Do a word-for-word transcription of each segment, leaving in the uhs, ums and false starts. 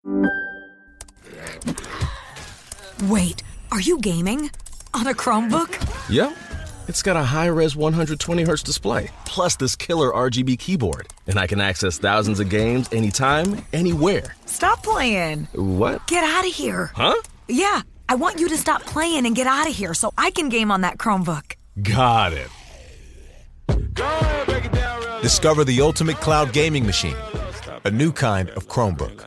Wait, are you gaming? On a Chromebook? Yep. It's got a high-res one hundred twenty hertz display, plus this killer R G B keyboard. And I can access thousands of games anytime, anywhere. Stop playing. What? Get out of here. Huh? Yeah, I want you to stop playing and get out of here so I can game on that Chromebook. Got it. Discover the ultimate cloud gaming machine. A new kind of Chromebook.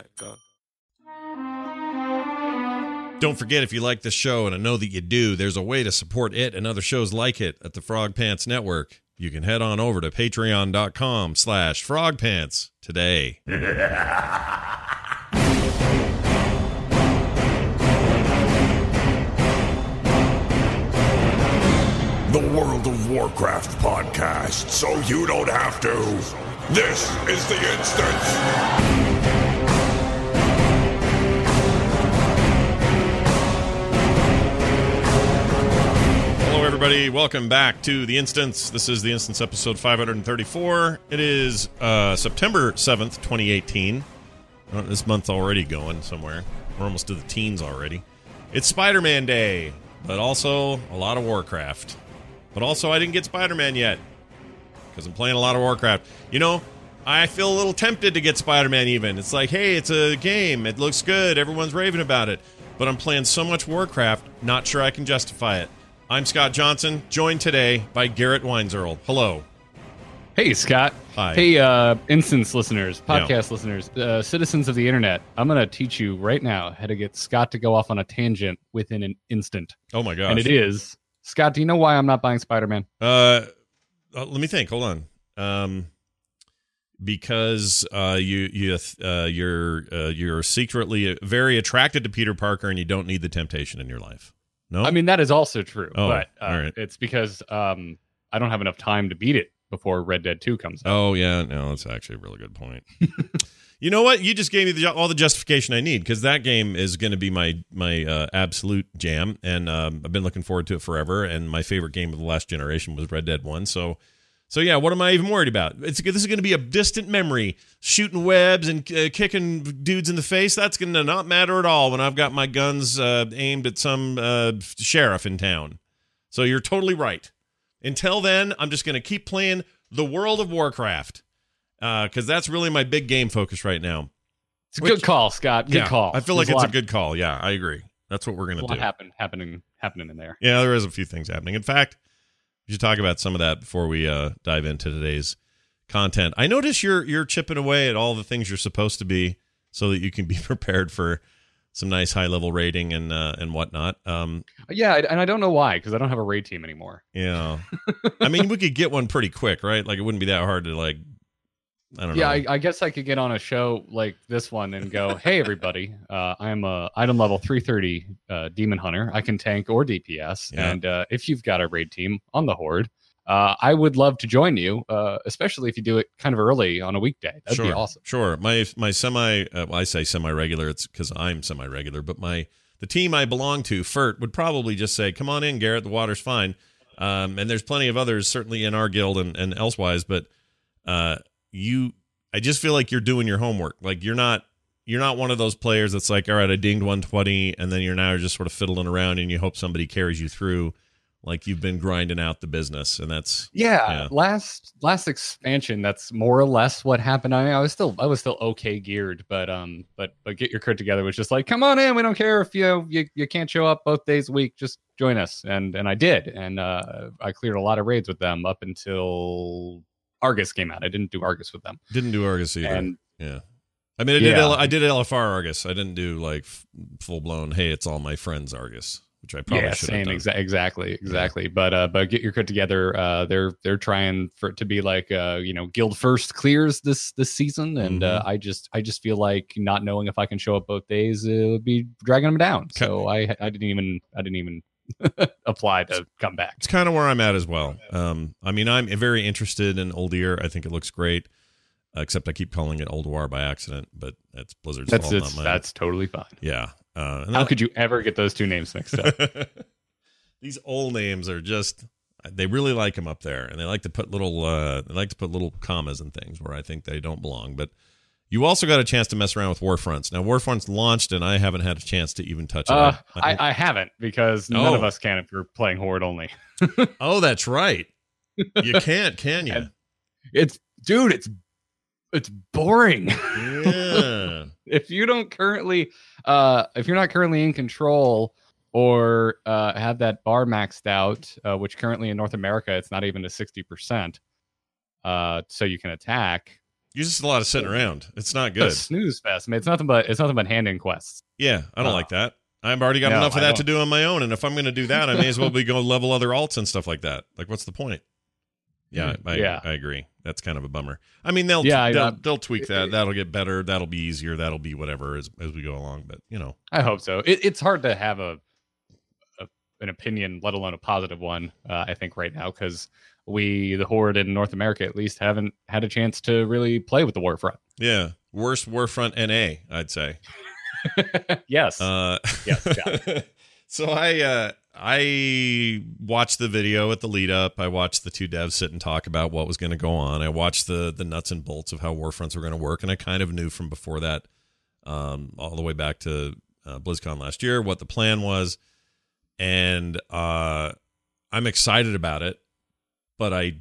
Don't forget, if you like this show, and I know that you do, there's a way to support it and other shows like it at the Frog Pants Network. You can head on over to patreon.com slash frogpants today. The World of Warcraft podcast, so you don't have to. This is The Instance. Everybody, welcome back to The Instance. This is The Instance episode five thirty-four. It is uh, September seventh, twenty eighteen. Oh, this month's already going somewhere. We're almost to the teens already. It's Spider-Man Day, but also a lot of Warcraft. But also, I didn't get Spider-Man yet, because I'm playing a lot of Warcraft. You know, I feel a little tempted to get Spider-Man even. It's like, hey, it's a game. It looks good. Everyone's raving about it. But I'm playing so much Warcraft, not sure I can justify it. I'm Scott Johnson, joined today by Garrett Weinzierl. Hello. Hey, Scott. Hi. Hey, uh, Instance listeners, podcast Yeah. listeners, uh, citizens of the internet. I'm going to teach you right now how to get Scott to go off on a tangent within an instant. Oh, my gosh. And it is, Scott, do you know why I'm not buying Spider-Man? Uh, uh, let me think. Hold on. Um, because uh, you you uh, you're uh, you're secretly very attracted to Peter Parker, and you don't need the temptation in your life. No, I mean, that is also true, Oh, but uh, all right. it's because um, I don't have enough time to beat it before Red Dead two comes out. Oh, yeah. No, that's actually a really good point. You know what? You just gave me the, all the justification I need, because that game is going to be my my uh, absolute jam, and um, I've been looking forward to it forever, and my favorite game of the last generation was Red Dead one, so... So, yeah, what am I even worried about? It's This is going to be a distant memory. Shooting webs and uh, kicking dudes in the face, that's going to not matter at all when I've got my guns uh, aimed at some uh, sheriff in town. So you're totally right. Until then, I'm just going to keep playing the World of Warcraft, because uh, that's really my big game focus right now. It's a Which, good call, Scott. Good yeah, call. I feel There's like it's lot, a good call. Yeah, I agree. That's what we're going to a lot do. happen, happening, happening in there. Yeah, there is a few things happening. In fact... We should talk about some of that before we uh, dive into today's content. I notice you're you're chipping away at all the things you're supposed to be, so that you can be prepared for some nice high level rating and uh, and whatnot. Um, Yeah, and I don't know why, because I don't have a raid team anymore. yeah, I mean, we could get one pretty quick, right? Like, it wouldn't be that hard to, like, I don't Yeah, know. I, I guess I could get on a show like this one and go, "Hey, everybody, uh, I'm a item level three thirty uh, demon hunter. I can tank or D P S, Yeah. and uh, if you've got a raid team on the Horde, uh, I would love to join you, uh, especially if you do it kind of early on a weekday. That'd sure, be awesome." Sure. My my semi, uh, well, I say semi regular. It's because I'm semi regular, but my the team I belong to, F E R T, would probably just say, "Come on in, Garrett. The water's fine." Um, and there's plenty of others, certainly in our guild and, and elsewise, but uh, you. I just feel like you're doing your homework. Like, you're not you're not one of those players that's like, all right, I dinged one twenty, and then you're now just sort of fiddling around and you hope somebody carries you through. Like, you've been grinding out the business, and that's Yeah, yeah. last last expansion, that's more or less what happened. I mean, I was still I was still okay geared, but um, but but Get Your Crit Together was just like, come on in, we don't care if you you, you can't show up both days a week, just join us, and and I did, and uh, I cleared a lot of raids with them up until Argus came out. I didn't do Argus with them. Didn't do Argus either. And yeah. I mean, I did Yeah. L- I did L F R Argus. I didn't do, like, f- full-blown, hey, it's all my friends Argus, which I probably yeah, should have same, done. exa- exactly, exactly. But uh, but Get Your Crit Together, uh, they're they're trying for it to be like uh, you know, guild first clears this this season, and uh, I just I just feel like not knowing if I can show up both days, it would be dragging them down. So I I didn't even I didn't even apply to come back. It's kind of where I'm at as well. Um, I mean, I'm very interested in Uldir. I think it looks great, uh, except I keep calling it Ulduar by accident, but that's Blizzard's That's fault, it's, not mine. that's totally fine. Yeah. Uh, and How that- could you ever get those two names mixed up? These old names are just, they really like them up there, and they like to put little uh, they like to put little commas and things where I think they don't belong. But You also got a chance to mess around with Warfronts. Now, Warfronts launched, and I haven't had a chance to even touch it. Uh, I, I, I haven't, because Oh. none of us can if you're playing Horde only. oh, that's right. You can't, can you? And it's dude, it's it's boring. Yeah. If you don't currently, uh, if you're not currently in control or uh, have that bar maxed out, uh, which currently in North America it's not even to sixty percent, uh, so you can attack. You're just a lot of sitting around. It's not It's a good. snooze fest. I mean, it's nothing but it's nothing but hand-in quests. Yeah, I don't Uh, like that. I've already got no, enough of I that don't. to do on my own, and if I'm going to do that, I may as well be go level other alts and stuff like that. Like, what's the point? Yeah, I, Yeah. I agree. That's kind of a bummer. I mean, they'll Yeah, I- they'll, uh, they'll tweak that. That'll get better. That'll be easier. That'll be whatever as as we go along. But you know, I hope so. It, it's hard to have a, a an opinion, let alone a positive one. Uh, I think right now because we, the Horde in North America at least, haven't had a chance to really play with the Warfront. yeah, worst Warfront N A, I'd say. Yes. Uh, Yes, John. so I uh, I watched the video at the lead up. I watched the two devs sit and talk about what was going to go on. I watched the the nuts and bolts of how Warfronts were going to work, and I kind of knew from before that, um, all the way back to uh, BlizzCon last year, what the plan was, and uh, I'm excited about it, but I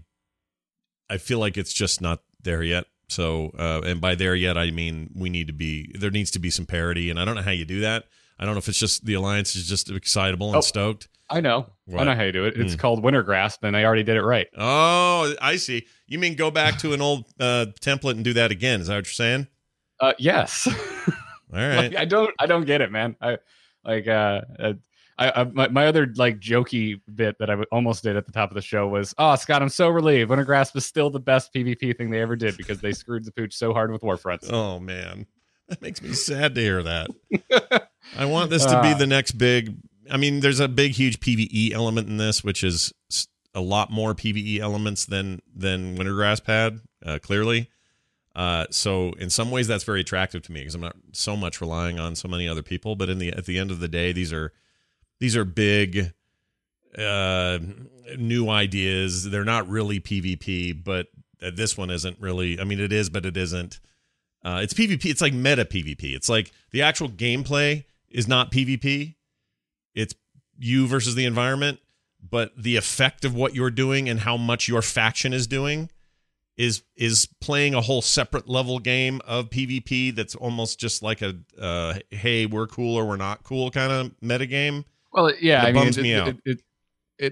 I feel like it's just not there yet. So, uh, and by there yet, I mean we need to be there needs to be some parity, and I don't know how you do that. I don't know if it's just the alliance is just excitable and Oh. stoked. I know. What? I know how you do it. It's Hmm. called Winter Grasp, and they already did it right. Oh, I see. You mean go back to an old uh, template and do that again? Is that what you're saying? Uh, yes. All right. Like, I don't. I don't get it, man. I like. Uh, uh, I, I my, my other like jokey bit that I w- almost did at the top of the show was, "Oh, Scott, I'm so relieved. Winter Grasp is still the best PvP thing they ever did because they screwed the pooch so hard with Warfronts." Oh man, that makes me sad to hear that. I want this to be Uh. the next big. I mean, there's a big, huge PvE element in this, which is s- a lot more PvE elements than than Winter Grasp had. Uh, clearly, uh, so in some ways that's very attractive to me because I'm not so much relying on so many other people. But in the at the end of the day, these are these are big, uh, new ideas. They're not really PvP, but uh, this one isn't really. I mean, it is, but it isn't. Uh, it's PvP. It's like meta PvP. It's like the actual gameplay is not PvP. It's you versus the environment, but the effect of what you're doing and how much your faction is doing is is playing a whole separate level game of PvP that's almost just like a uh, hey, we're cool or we're not cool kind of meta game. Well, yeah, It I mean, bums it, me it, out. It, it, it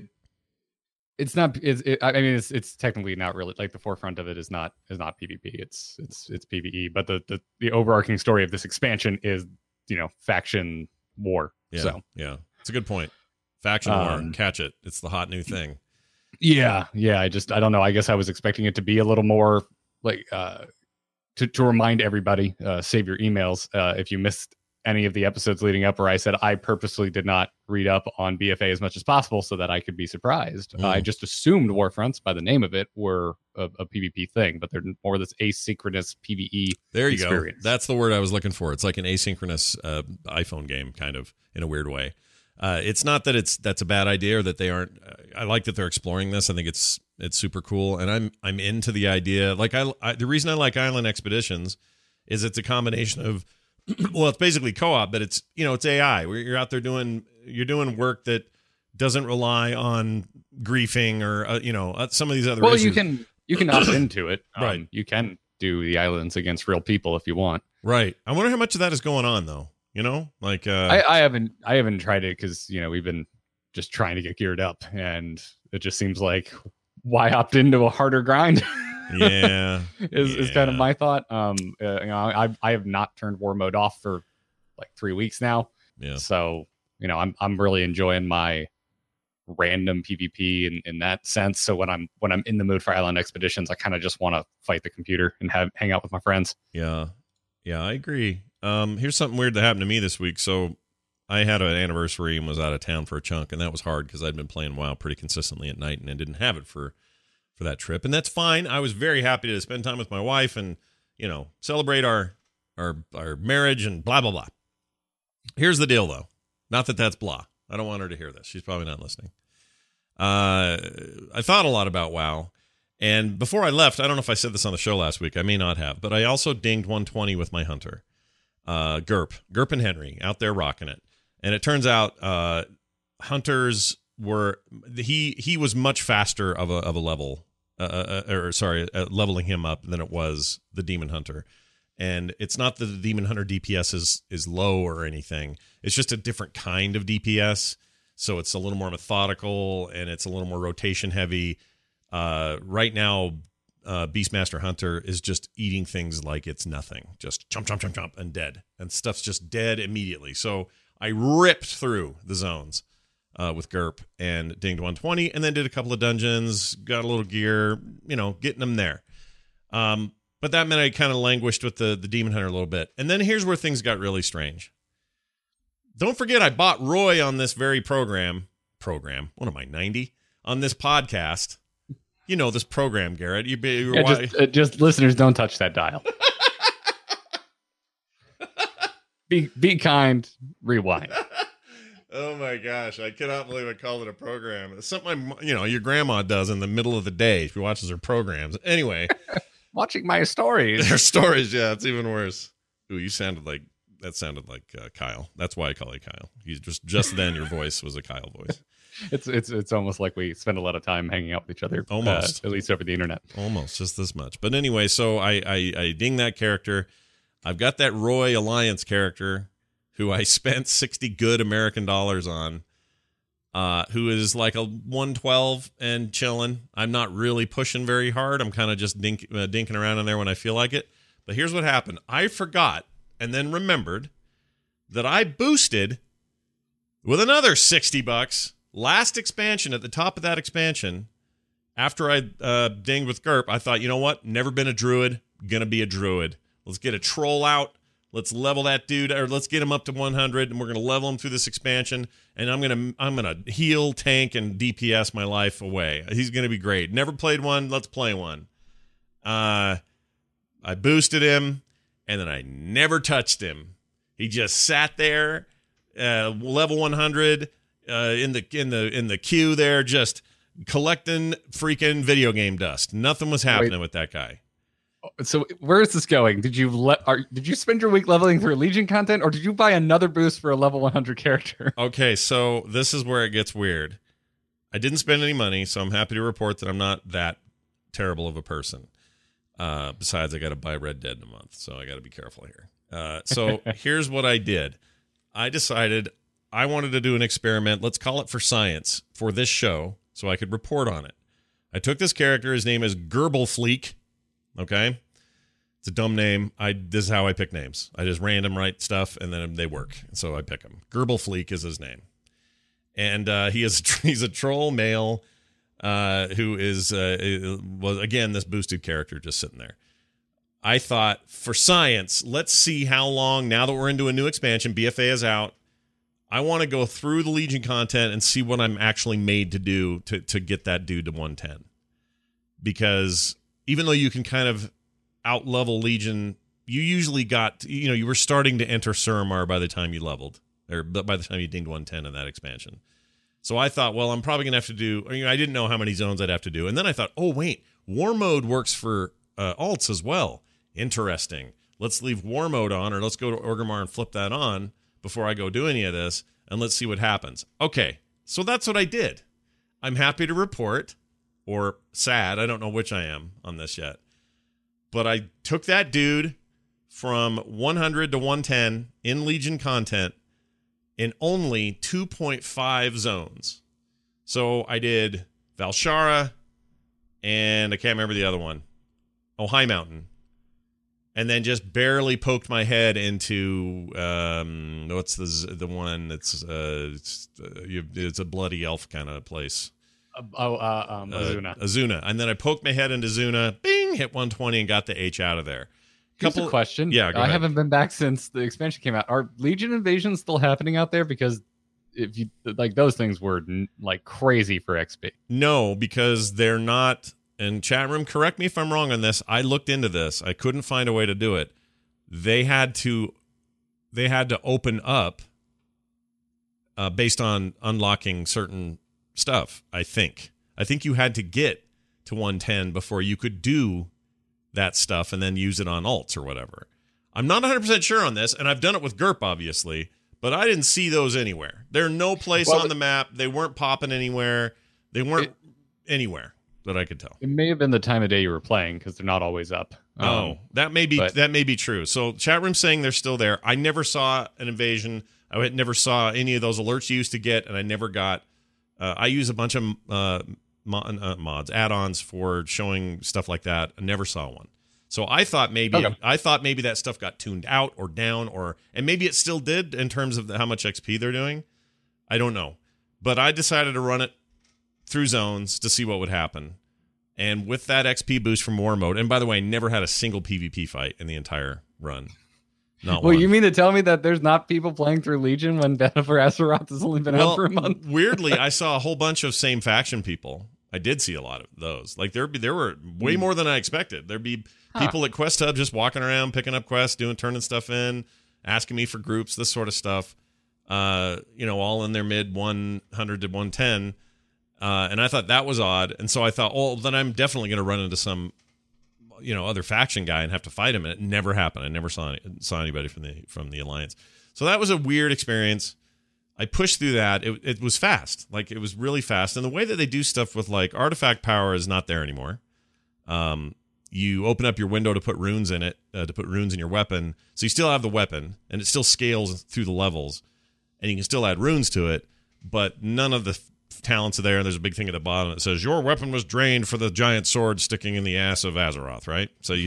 it's not. It's, it, I mean, it's it's technically not really like the forefront of it is not is not PvP. It's it's it's PvE. But the the, the overarching story of this expansion is, you know, faction war. Yeah, So yeah, it's a good point. Faction war, Um, catch it. It's the hot new thing. yeah, yeah. I just I don't know. I guess I was expecting it to be a little more like uh to to remind everybody, uh, save your emails uh, if you missed any of the episodes leading up where I said I purposely did not read up on B F A as much as possible so that I could be surprised. Mm. I just assumed Warfronts, by the name of it, were a, a PvP thing, but they're more this asynchronous PvE. There you experience. go. That's the word I was looking for. It's like an asynchronous uh, iPhone game, kind of, in a weird way. Uh, it's not that it's that's a bad idea or that they aren't. Uh, I like that they're exploring this. I think it's it's super cool, and I'm I'm into the idea. Like I, I the reason I like Island Expeditions is it's a combination of well, it's basically co-op, but it's you know it's A I. Where you're out there doing you're doing work that doesn't rely on griefing or uh, you know uh, some of these other. Well, issues. you can you can opt into it. Um, Right. You can do the islands against real people if you want. Right. I wonder how much of that is going on though. You know, like uh, I, I haven't I haven't tried it because you know we've been just trying to get geared up, and it just seems like why opt into a harder grind? yeah. is, is kind of Yeah. my thought. Um, uh, you know, I I have not turned war mode off for like three weeks now, Yeah. so you know I'm I'm really enjoying my random PvP in, in that sense. So when I'm when I'm in the mood for Island Expeditions, I kind of just want to fight the computer and have hang out with my friends. Yeah. Yeah, I agree. Um, here's something weird that happened to me this week. So I had an anniversary and was out of town for a chunk, and that was hard because I'd been playing WoW pretty consistently at night and I didn't have it for for that trip. And that's fine. I was very happy to spend time with my wife and, you know, celebrate our our our marriage and blah blah blah. Here's the deal though. Not that that's blah. I don't want her to hear this. She's probably not listening. Uh, I thought a lot about WoW, And before I left, I don't know if I said this on the show last week. I may not have, but I also dinged one twenty with my hunter, uh, Gerp, Gerp and Henry out there rocking it. And it turns out uh, hunters were he he was much faster of a of a level, uh, uh, or sorry, uh, leveling him up than it was the Demon Hunter. And it's not that the Demon Hunter D P S is is low or anything. It's just a different kind of D P S. So it's a little more methodical and it's a little more rotation heavy. Uh, right now, uh, Beastmaster Hunter is just eating things like it's nothing. Just jump, jump, jump, jump, and dead. And stuff's just dead immediately. So I ripped through the zones uh, with Gerp and dinged one twenty, and then did a couple of dungeons, got a little gear, you know, getting them there. Um, but that meant I kind of languished with the, the Demon Hunter a little bit. And then here's where things got really strange. Don't forget, I bought Roy on this very program. Program? What am I, ninety? On this podcast. You know this program, Garrett. You be yeah, just, uh, just listeners, don't touch that dial. be be kind. Rewind. Oh my gosh, I cannot believe I called it a program. It's something my, you know your grandma does in the middle of the day. She watches her programs. Anyway, watching my stories. Their stories, yeah, it's even worse. Ooh, you sounded like that. Sounded like uh, Kyle. That's why I call you Kyle. You just just then your voice was a Kyle voice. It's it's it's almost like we spend a lot of time hanging out with each other. Almost, uh, at least over the internet. Almost, just this much. But anyway, so I, I I ding that character. I've got that Roy Alliance character, who I spent sixty good American dollars on, uh, who is like a one twelve and chilling. I'm not really pushing very hard. I'm kind of just dink, uh, dinking around in there when I feel like it. But here's what happened. I forgot and then remembered that I boosted with another sixty bucks. Last expansion, at the top of that expansion, after I uh, dinged with Gerp, I thought, you know what? Never been a druid, gonna be a druid. Let's get a troll out. Let's level that dude, or let's get him up to one hundred, and we're gonna level him through this expansion. And I'm gonna I'm gonna heal, tank, and D P S my life away. He's gonna be great. Never played one. Let's play one. Uh, I boosted him, and then I never touched him. He just sat there, uh, level one hundred. Uh, in the in the in the queue there, just collecting freaking video game dust. Nothing was happening Wait. with that guy. So where is this going? Did you let? Are, did you spend your week leveling through Legion content, or did you buy another boost for a level one hundred character? Okay, so this is where it gets weird. I didn't spend any money, so I'm happy to report that I'm not that terrible of a person. Uh, besides, I got to buy Red Dead in a month, so I got to be careful here. Uh, so here's what I did. I decided I wanted to do an experiment, let's call it for science, for this show, so I could report on it. I took this character, his name is Gerblefleek, okay? It's a dumb name. I This is how I pick names. I just random write stuff, and then they work, so I pick him. Gerblefleek is his name. And uh, he is he's a troll male uh, who is, uh, was again, this boosted character just sitting there. I thought, for science, let's see how long, now that we're into a new expansion, B F A is out, I want to go through the Legion content and see what I'm actually made to do to, to get that dude to one ten. Because even though you can kind of out-level Legion, you usually got, you know, you were starting to enter Suramar by the time you leveled, or by the time you dinged one ten in that expansion. So I thought, well, I'm probably going to have to do, you know, I didn't know how many zones I'd have to do. And then I thought, oh, wait, War Mode works for uh, alts as well. Interesting. Let's leave War Mode on, or let's go to Orgrimmar and flip that on before I go do any of this, and let's see what happens. Okay, so that's what I did. I'm happy to report, or sad, I don't know which I am on this yet, but I took that dude from one hundred to one ten in Legion content in only two point five zones. So I did Valshara, and I can't remember the other one. Oh, High Mountain. And then just barely poked my head into um, what's the the one that's uh, it's, uh, you, it's a bloody elf kind of place. Uh, oh, uh, um, Azuna. Uh, Azuna, and then I poked my head into Azuna. Bing, hit one twenty and got the H out of there. Couple Here's a question. Yeah, go I ahead. haven't been back since the expansion came out. Are Legion invasions still happening out there? Because if you like, those things were like crazy for X P. No, because they're not. And chat room, correct me if I'm wrong on this. I looked into this. I couldn't find a way to do it. They had to, they had to open up uh, based on unlocking certain stuff. I think. I think you had to get to one ten before you could do that stuff and then use it on alts or whatever. I'm not one hundred percent sure on this, and I've done it with G U R P, obviously, but I didn't see those anywhere. They're no place well, on the map. They weren't popping anywhere. They weren't it, anywhere that I could tell. It may have been the time of day you were playing because they're not always up. Um, oh, that may be but, that may be true. So chat room saying they're still there. I never saw an invasion. I never saw any of those alerts you used to get, and I never got. Uh, I use a bunch of uh, mod, uh, mods, add-ons for showing stuff like that. I never saw one. So I thought maybe okay. I thought maybe that stuff got tuned out or down, or and maybe it still did in terms of how much X P they're doing. I don't know, but I decided to run it through zones to see what would happen. And with that X P boost from War Mode, and by the way, I never had a single PvP fight in the entire run. Not well, one. You mean to tell me that there's not people playing through Legion when Battle for Azeroth has only been well, out for a month? Weirdly, I saw a whole bunch of same faction people. I did see a lot of those. Like there, there were way more than I expected. There'd be people huh. at Quest Hub just walking around, picking up quests, doing, turning stuff in, asking me for groups, this sort of stuff. Uh, you know, all in their mid one hundred to one ten. Uh, and I thought that was odd. And so I thought, oh, then I'm definitely going to run into some, you know, other faction guy and have to fight him. And it never happened. I never saw any, saw anybody from the from the Alliance. So that was a weird experience. I pushed through that. It, it was fast. Like, it was really fast. And the way that they do stuff with, like, artifact power is not there anymore. Um, you open up your window to put runes in it, uh, to put runes in your weapon. So you still have the weapon, and it still scales through the levels. And you can still add runes to it, but none of the f- talents are there. And there's a big thing at the bottom that says, your weapon was drained for the giant sword sticking in the ass of Azeroth, right? So you,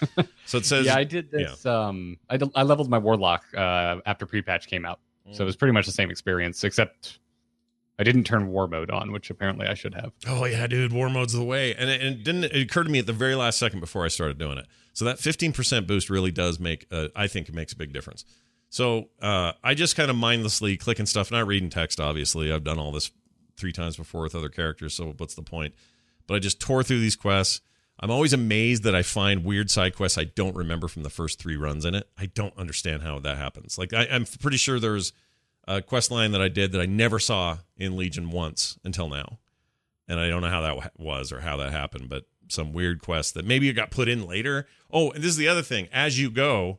so it says... yeah, I did this. Yeah. Um, I, d- I leveled my Warlock uh, after pre-patch came out. So it was pretty much the same experience, except I didn't turn War Mode on, which apparently I should have. Oh, yeah, dude, War Mode's the way. And it, it didn't it occurred to me at the very last second before I started doing it. So that fifteen percent boost really does make, uh, I think it makes a big difference. So uh, I just kind of mindlessly clicking stuff, not reading text, obviously. I've done all this three times before with other characters, so what's the point? But I just tore through these quests. I'm always amazed that I find weird side quests I don't remember from the first three runs in it. I don't understand how that happens. Like, I, I'm pretty sure there's a quest line that I did that I never saw in Legion once until now. And I don't know how that was or how that happened, but some weird quest that maybe it got put in later. Oh, and this is the other thing. As you go,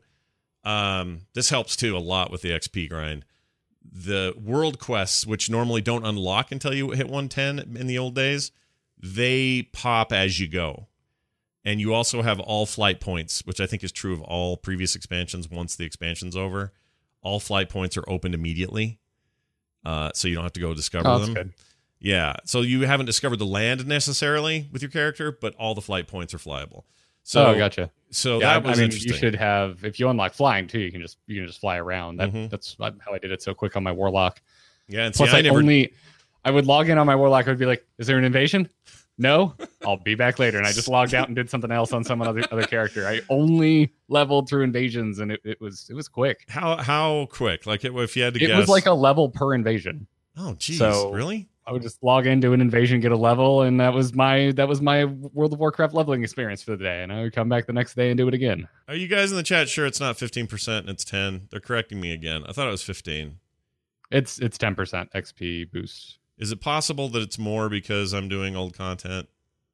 um, this helps too a lot with the X P grind. The world quests, which normally don't unlock until you hit one ten in the old days, they pop as you go. And you also have all flight points, which I think is true of all previous expansions once the expansion's over. All flight points are opened immediately, uh, so you don't have to go discover oh, them. That's good. Yeah, so you haven't discovered the land necessarily with your character, but all the flight points are flyable. So, oh, gotcha. So yeah, that was I mean, interesting. You should have, if you unlock flying too, you can just you can just fly around. That, Mm-hmm. That's how I did it so quick on my Warlock. Yeah, and see, Plus, I, I never. only I would log in on my Warlock. I would be like, "Is there an invasion?" No, I'll be back later. And I just logged out and did something else on some other other character. I only leveled through invasions, and it, it was it was quick. How how quick? Like it, if you had to it guess, was like a level per invasion. Oh, geez, so really? I would just log in, do an invasion, get a level, and that was my that was my World of Warcraft leveling experience for the day. And I would come back the next day and do it again. Are you guys in the chat sure it's not fifteen percent and it's ten? They're correcting me again. I thought it was fifteen. It's it's ten percent X P boost. Is it possible that it's more because I'm doing old content?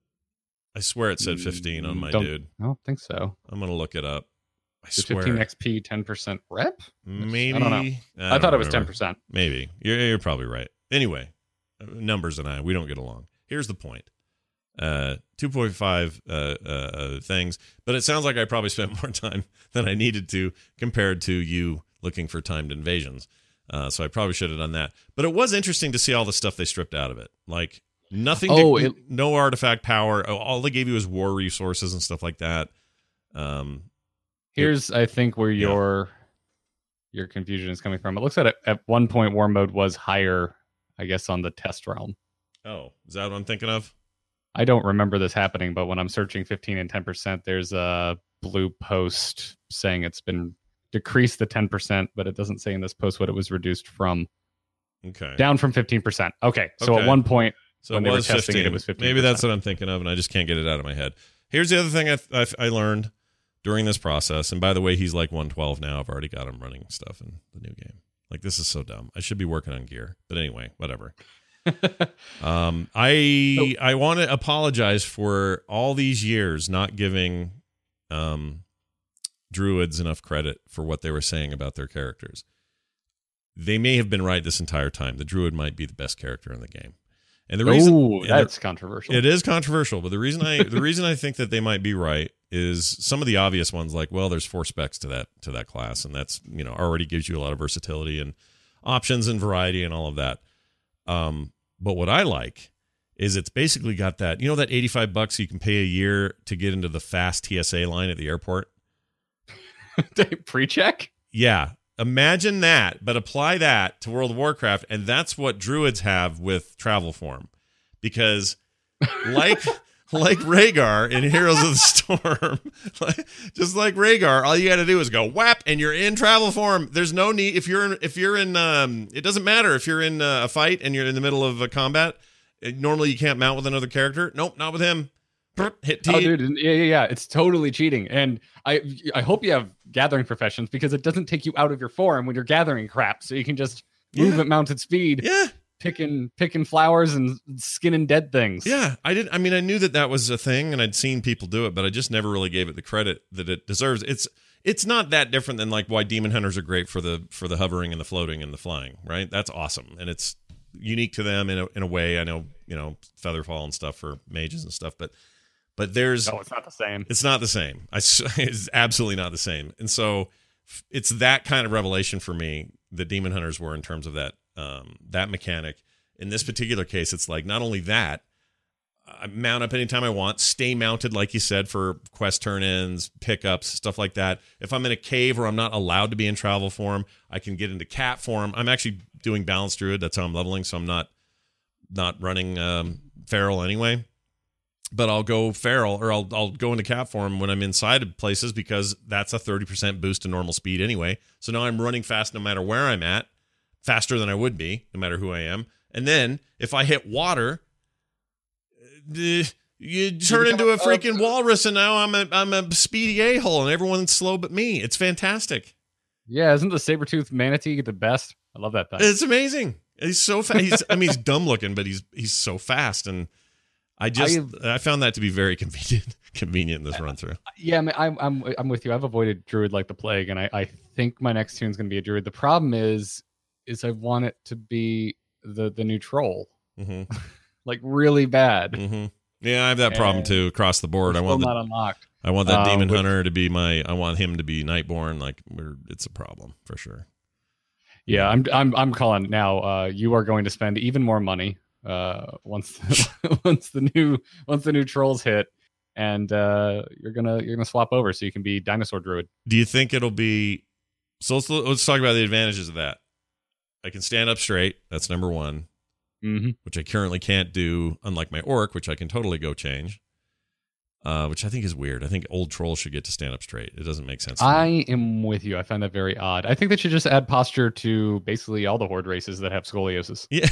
I swear it said fifteen on my don't, dude. I don't think so. I'm going to look it up. I Is swear. fifteen X P, ten percent rep? Maybe. I don't know. I, I thought it was remember. ten percent. Maybe. You're, you're probably right. Anyway, numbers and I, we don't get along. Here's the point. Uh, two point five uh, uh, things, but it sounds like I probably spent more time than I needed to compared to you looking for timed invasions. Uh, so I probably should have done that. But it was interesting to see all the stuff they stripped out of it. Like nothing, oh, to, it, no artifact power. All they gave you was war resources and stuff like that. Um, here's, it, I think, where yeah. your your confusion is coming from. It looks like at, at one point War Mode was higher, I guess, on the test realm. Oh, is that what I'm thinking of? I don't remember this happening, but when I'm searching fifteen and ten percent, there's a blue post saying it's been decreased to ten percent, but it doesn't say in this post what it was reduced from. Okay. Down from fifteen percent. Okay. So okay. at one point, so when it they was were testing fifteen. it, it was fifteen percent. Maybe that's what I'm thinking of, and I just can't get it out of my head. Here's the other thing I, I, I learned during this process, and by the way, he's like one twelve now. I've already got him running stuff in the new game. Like, this is so dumb. I should be working on gear. But anyway, whatever. um, I I want to apologize for all these years not giving um, druids enough credit for what they were saying about their characters. They may have been right this entire time. The druid might be the best character in the game. And the reason Ooh, and that's the, controversial. It is controversial, but the reason I the reason I think that they might be right is some of the obvious ones, like, well, there's four specs to that to that class, and that's, you know, already gives you a lot of versatility and options and variety and all of that. Um, but what I like is it's basically got that, you know, that eighty-five bucks you can pay a year to get into the fast T S A line at the airport. Pre-check? Yeah. Imagine that, but apply that to World of Warcraft, and that's what druids have with travel form. Because like like Rhaegar in Heroes of the Storm, like, just like Rhaegar, all you got to do is go whap, and you're in travel form. There's no need if you're in, if you're in um, it doesn't matter if you're in uh, a fight and you're in the middle of a combat. Normally you can't mount with another character. Nope, not with him. Hit T. Oh, dude, yeah, yeah, yeah. It's totally cheating. And I I hope you have gathering professions, because it doesn't take you out of your form when you're gathering crap. So you can just move Yeah. at mounted speed. Yeah. Picking picking flowers and skinning dead things. Yeah, I did. I mean, I knew that that was a thing, and I'd seen people do it, but I just never really gave it the credit that it deserves. It's it's not that different than like why demon hunters are great for the for the hovering and the floating and the flying, right? That's awesome, and it's unique to them in a in a way. I know, you know, Featherfall and stuff for mages and stuff, but but there's No, it's not the same. It's not the same. I it's absolutely not the same, and so it's that kind of revelation for me that demon hunters were in terms of that um, that mechanic. In this particular case, it's like not only that, I mount up anytime I want, stay mounted, like you said, for quest turn-ins, pickups, stuff like that. If I'm in a cave where I'm not allowed to be in travel form, I can get into cat form. I'm actually doing balanced druid. That's how I'm leveling, so I'm not not running um, feral anyway. But I'll go feral, or I'll I'll go into cat form when I'm inside of places, because that's a thirty percent boost to normal speed anyway. So now I'm running fast no matter where I'm at, faster than I would be, no matter who I am. And then if I hit water, uh, you turn into a freaking walrus, and now I'm a I'm a speedy a-hole, and everyone's slow but me. It's fantastic. Yeah, isn't the saber-toothed manatee the best? I love that thing. It's amazing. He's so fast. He's, I mean, he's dumb looking, but he's he's so fast, and I just I, I found that to be very convenient convenient in this run through. Yeah, I mean, I'm I'm I'm with you. I've avoided druid like the plague, and I I think my next tune's gonna be a druid. The problem is is I want it to be the the new troll, mm-hmm. like really bad. Mm-hmm. Yeah, I have that problem and too across the board. I want still the, not unlocked. I want that um, demon which, hunter to be my. I want him to be Nightborn. Like we're, it's a problem for sure. Yeah, I'm I'm I'm calling it now. Uh, you are going to spend even more money uh, once once the new once the new trolls hit, and uh, you're gonna you're gonna swap over so you can be dinosaur druid. Do you think it'll be? So let's let's talk about the advantages of that. I can stand up straight. That's number one, mm-hmm. which I currently can't do, unlike my orc, which I can totally go change. Uh, which I think is weird. I think old trolls should get to stand up straight. It doesn't make sense to I me. am with you. I find that very odd. I think they should just add posture to basically all the horde races that have scoliosis. Yeah.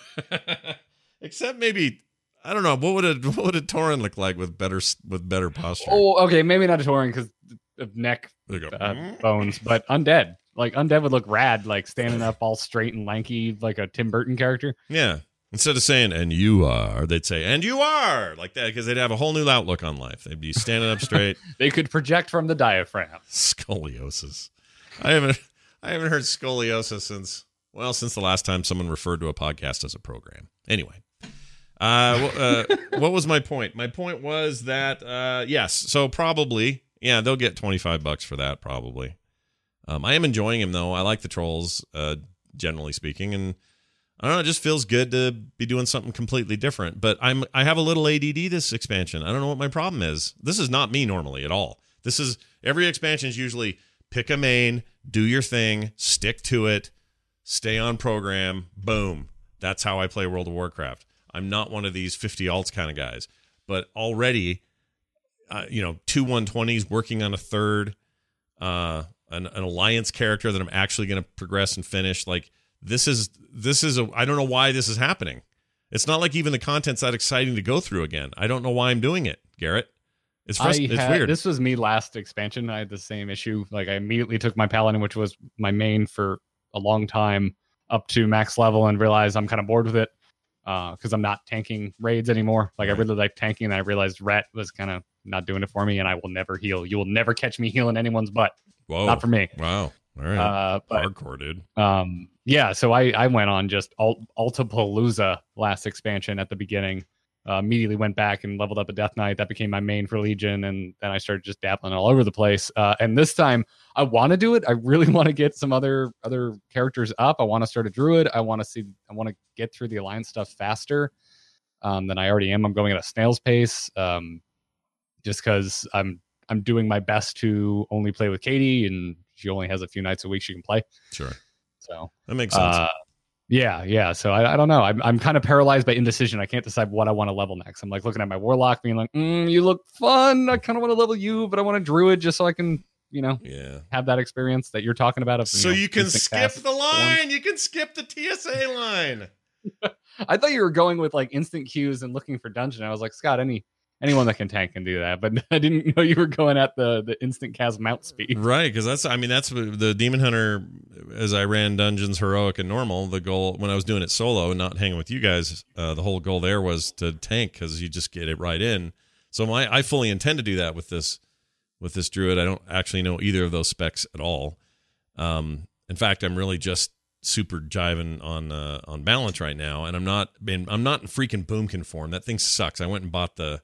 Except maybe, I don't know, what would a what would a Tauren look like with better with better posture? Oh, okay, maybe not a Tauren because of neck There you go. uh, bones, but undead. Like undead would look rad, like standing up all straight and lanky, like a Tim Burton character. Yeah. Instead of saying, and you are, they'd say, and you are, like that, because they'd have a whole new outlook on life. They'd be standing up straight. They could project from the diaphragm. Scoliosis. I haven't I haven't heard scoliosis since, well, since the last time someone referred to a podcast as a program. Anyway. Uh, uh, what was my point? My point was that, uh, yes, so probably, yeah, they'll get twenty-five bucks for that, probably. Um, I am enjoying him, though. I like the trolls, uh, generally speaking, and I don't know, it just feels good to be doing something completely different. But I'm I have a little A D D this expansion. I don't know what my problem is. This is not me normally at all. This is, every expansion is usually pick a main, do your thing, stick to it, stay on program, boom. That's how I play World of Warcraft. I'm not one of these fifty alts kind of guys. But already, uh, you know, two one twenties, working on a third, uh, an, an alliance character that I'm actually going to progress and finish. Like, This is this is a I don't know why this is happening. It's not like even the content's that exciting to go through again. I don't know why I'm doing it, Garrett. It's frust- I it's had, weird. This was me last expansion. I had the same issue. Like I immediately took my paladin, which was my main for a long time, up to max level, and realized I'm kind of bored with it. because uh, I'm not tanking raids anymore. Like right. I really like tanking, and I realized Ret was kind of not doing it for me, and I will never heal. You will never catch me healing anyone's butt. Whoa. Not for me. Wow. All right. Uh, but, hardcore, dude. Um, yeah, so I, I went on just Alt- Altapalooza last expansion at the beginning. Uh, immediately went back and leveled up a Death Knight. That became my main for Legion, and then I started just dabbling all over the place. Uh, and this time, I want to do it. I really want to get some other other characters up. I want to start a Druid. I want to see. I want to get through the Alliance stuff faster um, than I already am. I'm going at a snail's pace, um, just because I'm I'm doing my best to only play with Katie, and she only has a few nights a week she can play. Sure. So that makes sense. Uh, Yeah, yeah. So I, I don't know. I'm I'm kind of paralyzed by indecision. I can't decide what I want to level next. I'm like looking at my Warlock, being like, mm, "You look fun. I kind of want to level you, but I want a Druid just so I can, you know, yeah, have that experience that you're talking about." Of, so you, know, you can skip the line. forms. You can skip the T S A line. I thought you were going with like instant queues and looking for dungeon. I was like, Scott, any anyone that can tank can do that, but I didn't know you were going at the the instant cast mount speed. Right, because that's I mean that's the Demon Hunter. As I ran dungeons heroic and normal, the goal when I was doing it solo and not hanging with you guys, uh, the whole goal there was to tank because you just get it right in. So my I fully intend to do that with this with this Druid. I don't actually know either of those specs at all. Um, in fact, I'm really just super jiving on uh, on balance right now, and I'm not been I'm not in freaking Boomkin form. That thing sucks. I went and bought the.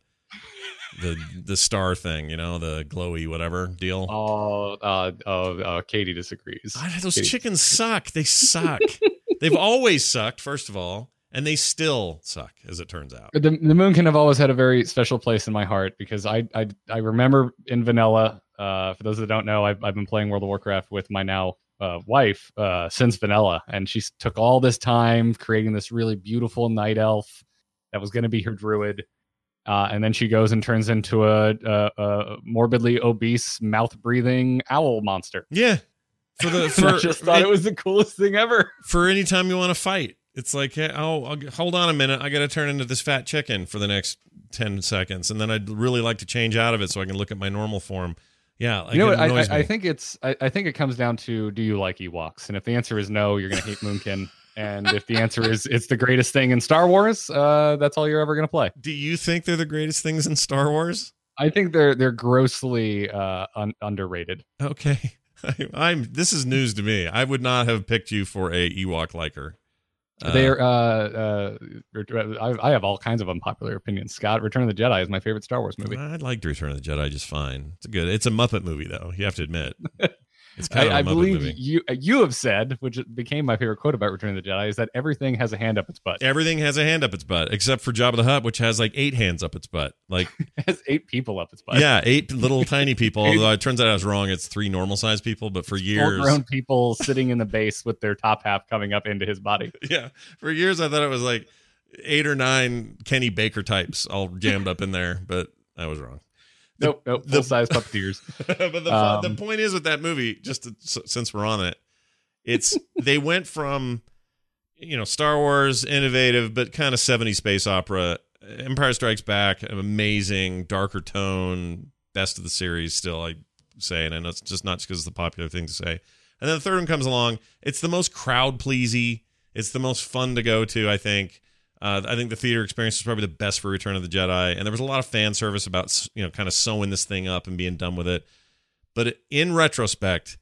the the star thing, you know, the glowy whatever deal. Oh, uh, oh, uh, Katie disagrees. God, those Katie. chickens suck. They suck. They've always sucked, first of all, and they still suck, as it turns out. The, the Moonkin have always had a very special place in my heart because I I, I remember in vanilla. Uh, for those that don't know, I've I've been playing World of Warcraft with my now uh, wife uh, since vanilla, and she took all this time creating this really beautiful night elf that was going to be her druid. Uh, and then she goes and turns into a, a, a morbidly obese, mouth-breathing owl monster. Yeah, for the for, I just thought it, it was the coolest thing ever. For any time you want to fight, it's like, oh, I'll, hold on a minute, I got to turn into this fat chicken for the next ten seconds, and then I'd really like to change out of it so I can look at my normal form. Yeah, like, you know what? I, I, me. I think it's. I, I think it comes down to, do you like Ewoks? And if the answer is no, you're going to hate Moonkin. And if the answer is it's the greatest thing in Star Wars, uh, that's all you're ever going to play. Do you think they're the greatest things in Star Wars? I think they're they're grossly uh, un- underrated. Okay, I, I'm. This is news to me. I would not have picked you for a Ewok liker. Uh, They're. Uh, uh, I, I have all kinds of unpopular opinions. Scott, Return of the Jedi is my favorite Star Wars movie. I liked Return of the Jedi just fine. It's a good. It's a Muppet movie though. You have to admit. It's kind of I, a I believe movie. you you have said, which became my favorite quote about Return of the Jedi, is that everything has a hand up its butt. Everything has a hand up its butt, except for Jabba the Hutt, which has like eight hands up its butt. Like it has eight people up its butt. Yeah, eight little tiny people. Although it turns out I was wrong. It's three normal sized people. But for years, full-grown people sitting in the base with their top half coming up into his body. Yeah, for years I thought it was like eight or nine Kenny Baker types all jammed up in there, but I was wrong. Nope, nope, full size puppeteers. But the, um, the point is with that movie, just to, since we're on it, it's they went from, you know, Star Wars, innovative, but kind of seventies space opera. Empire Strikes Back, amazing, darker tone, best of the series still, I say, and I know it's just not because it's the popular thing to say. And then the third one comes along. It's the most crowd-pleasy. It's the most fun to go to, I think. Uh, I think the theater experience is probably the best for Return of the Jedi, and there was a lot of fan service about, you know, kind of sewing this thing up and being done with it. But in retrospect,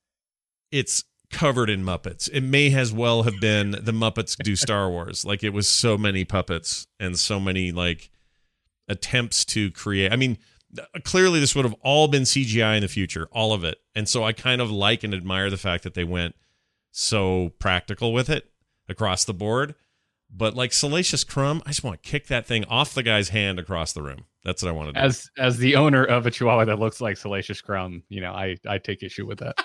it's covered in Muppets. It may as well have been the Muppets do Star Wars. Like, it was so many puppets and so many like attempts to create. I mean, clearly this would have all been C G I in the future, all of it. And so I kind of like and admire the fact that they went so practical with it across the board. But like Salacious Crumb, I just want to kick that thing off the guy's hand across the room. That's what I want to do. As as the owner of a Chihuahua that looks like Salacious Crumb, you know, I, I take issue with that.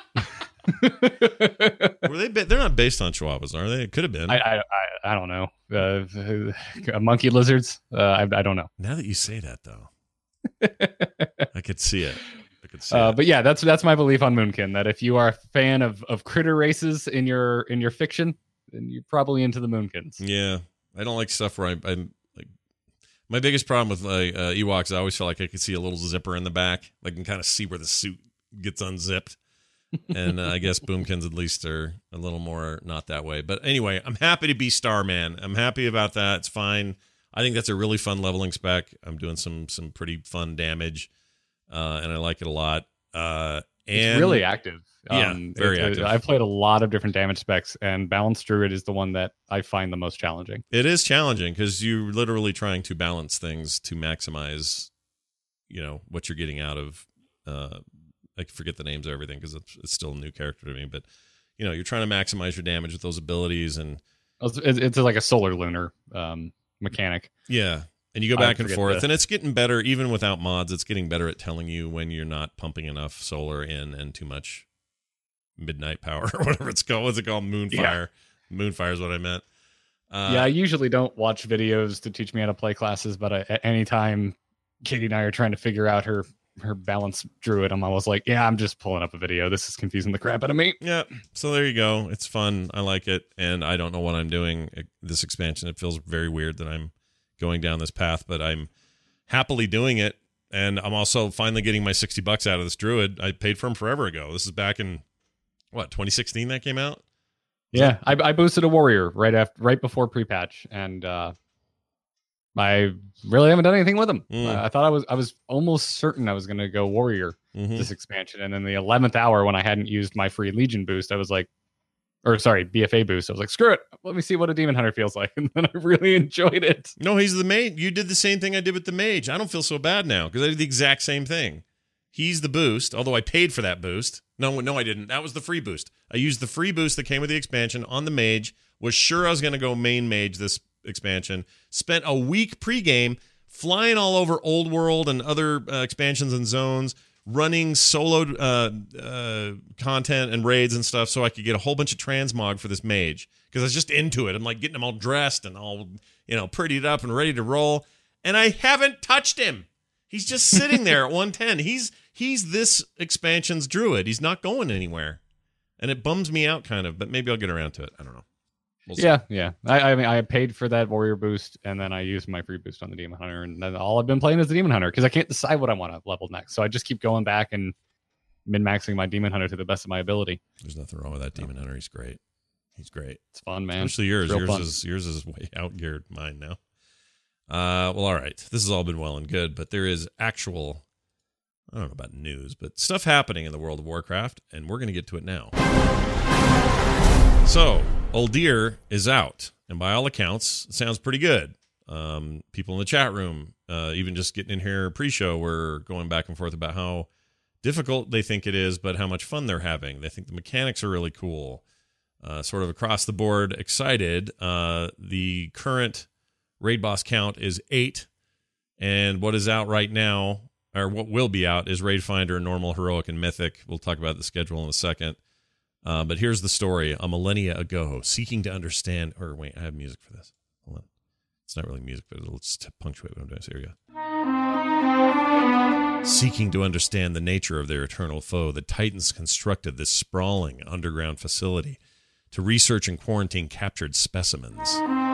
Were they? They're not based on Chihuahuas, are they? It could have been. I I, I, I don't know. Uh, monkey lizards. Uh, I I don't know. Now that you say that, though, I could see it. I could see uh, it. But yeah, that's that's my belief on Moonkin. That if you are a fan of of critter races in your in your fiction, then you're probably into the Moonkins. Yeah, I don't like stuff where I, I'm like. My biggest problem with like uh, Ewoks, I always felt like I could see a little zipper in the back. Like, I can kind of see where the suit gets unzipped. and uh, I guess Boomkins at least are a little more not that way. But anyway, I'm happy to be Starman. I'm happy about that. It's fine. I think that's a really fun leveling spec. I'm doing some some pretty fun damage, uh, and I like it a lot. Uh, and it's really active. Yeah, um, very it, it, active. I've played a lot of different damage specs, and Balanced Druid is the one that I find the most challenging. It is challenging because you're literally trying to balance things to maximize, you know, what you're getting out of. Uh, I forget the names of everything because it's, it's still a new character to me, but you know, you're trying to maximize your damage with those abilities, and it's, it's like a solar lunar um, mechanic. Yeah. And you go back I and forget forth, the- and it's getting better even without mods. It's getting better at telling you when you're not pumping enough solar in and too much midnight power or whatever it's called. What's it called? Moonfire. Yeah. Moonfire is what I meant. Uh, yeah, I usually don't watch videos to teach me how to play classes, but I, at any time Katie and I are trying to figure out her her Balanced Druid, I'm always like, yeah, I'm just pulling up a video. This is confusing the crap out of me. Yeah. So there you go. It's fun. I like it, and I don't know what I'm doing. This expansion, it feels very weird that I'm going down this path, but I'm happily doing it, and I'm also finally getting my sixty bucks out of this Druid. I paid for him forever ago. This is back in what, twenty sixteen that came out? Yeah, I, I boosted a warrior right after, right before pre-patch, and uh, I really haven't done anything with him. Mm. Uh, I thought I was I was almost certain I was going to go warrior Mm-hmm. this expansion, and in the eleventh hour when I hadn't used my free Legion boost, I was like, or sorry, B F A boost. I was like, screw it. Let me see what a Demon Hunter feels like, and then I really enjoyed it. No, he's the mage. You did the same thing I did with the mage. I don't feel so bad now because I did the exact same thing. He's the boost, although I paid for that boost. No, no, I didn't. That was the free boost. I used the free boost that came with the expansion on the mage. Was sure I was going to go main mage this expansion. Spent a week pregame flying all over Old World and other uh, expansions and zones, running solo uh, uh, content and raids and stuff so I could get a whole bunch of transmog for this mage because I was just into it. I'm like getting him all dressed and all, you know, prettied up and ready to roll. And I haven't touched him. He's just sitting there at one ten. He's he's this expansion's druid. He's not going anywhere. And it bums me out kind of, but maybe I'll get around to it. I don't know. We'll yeah, yeah. I, I mean, I paid for that warrior boost, and then I used my free boost on the Demon Hunter, and then all I've been playing is the Demon Hunter because I can't decide what I want to level next. So I just keep going back and min-maxing my Demon Hunter to the best of my ability. There's nothing wrong with that Demon Hunter. He's great. He's great. It's fun, man. Especially yours. Real Yours fun. is yours is way outgeared mine now. Uh, well, all right. This has all been well and good, but there is actual, I don't know about news, but stuff happening in the world of Warcraft, and we're going to get to it now. So, Uldir is out, and by all accounts, it sounds pretty good. Um, people in the chat room, uh, even just getting in here pre-show, were going back and forth about how difficult they think it is, but how much fun they're having. They think the mechanics are really cool. Uh, sort of across the board, excited. Uh, the current raid boss count is eight, and what is out right now, or what will be out, is Raid Finder, Normal, Heroic, and Mythic. We'll talk about the schedule in a second. Uh, but here's the story. A millennia ago, seeking to understand... Or wait, I have music for this. Hold on. It's not really music, but it'll just punctuate what I'm doing. So here we go. Seeking to understand the nature of their eternal foe, the Titans constructed this sprawling underground facility to research and quarantine captured specimens.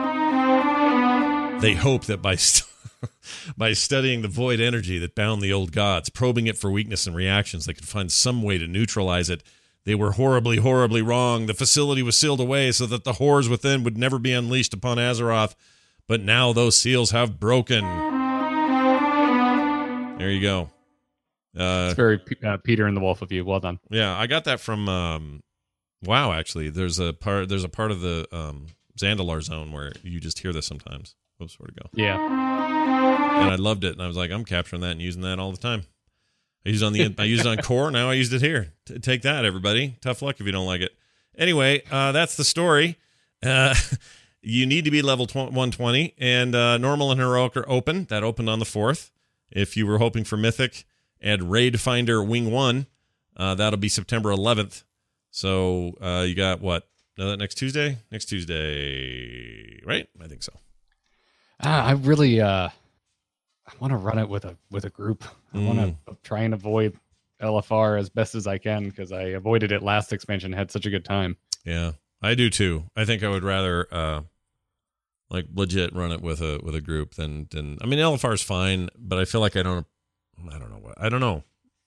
They hope that by st- by studying the void energy that bound the old gods, probing it for weakness and reactions, they could find some way to neutralize it. They were horribly, horribly wrong. The facility was sealed away so that the horrors within would never be unleashed upon Azeroth. But now those seals have broken. There you go. Uh, It's very uh, Peter and the Wolf of you. Well done. yeah, I got that from um, WoW. Actually, there's a part. There's a part of the um, Zandalar zone where you just hear this sometimes. Oops, where'd it go? Yeah. And I loved it, and I was like, I'm capturing that and using that all the time. I used it on the I used it on Core. Now I used it here. T- take that, everybody. Tough luck if you don't like it. Anyway, uh, that's the story. Uh, you need to be level one twenty, and uh, Normal and Heroic are open. That opened on the fourth. If you were hoping for Mythic and Raid Finder Wing One, uh, that'll be September eleventh. So uh, you got what? No, that next Tuesday. Next Tuesday, right? I think so. Ah, I really uh, I want to run it with a with a group. I Mm. want to try and avoid L F R as best as I can because I avoided it last expansion. Had such a good time. Yeah, I do too. I think I would rather, uh, like, legit run it with a with a group than than. I mean, L F R is fine, but I feel like I don't. I don't know what I don't know.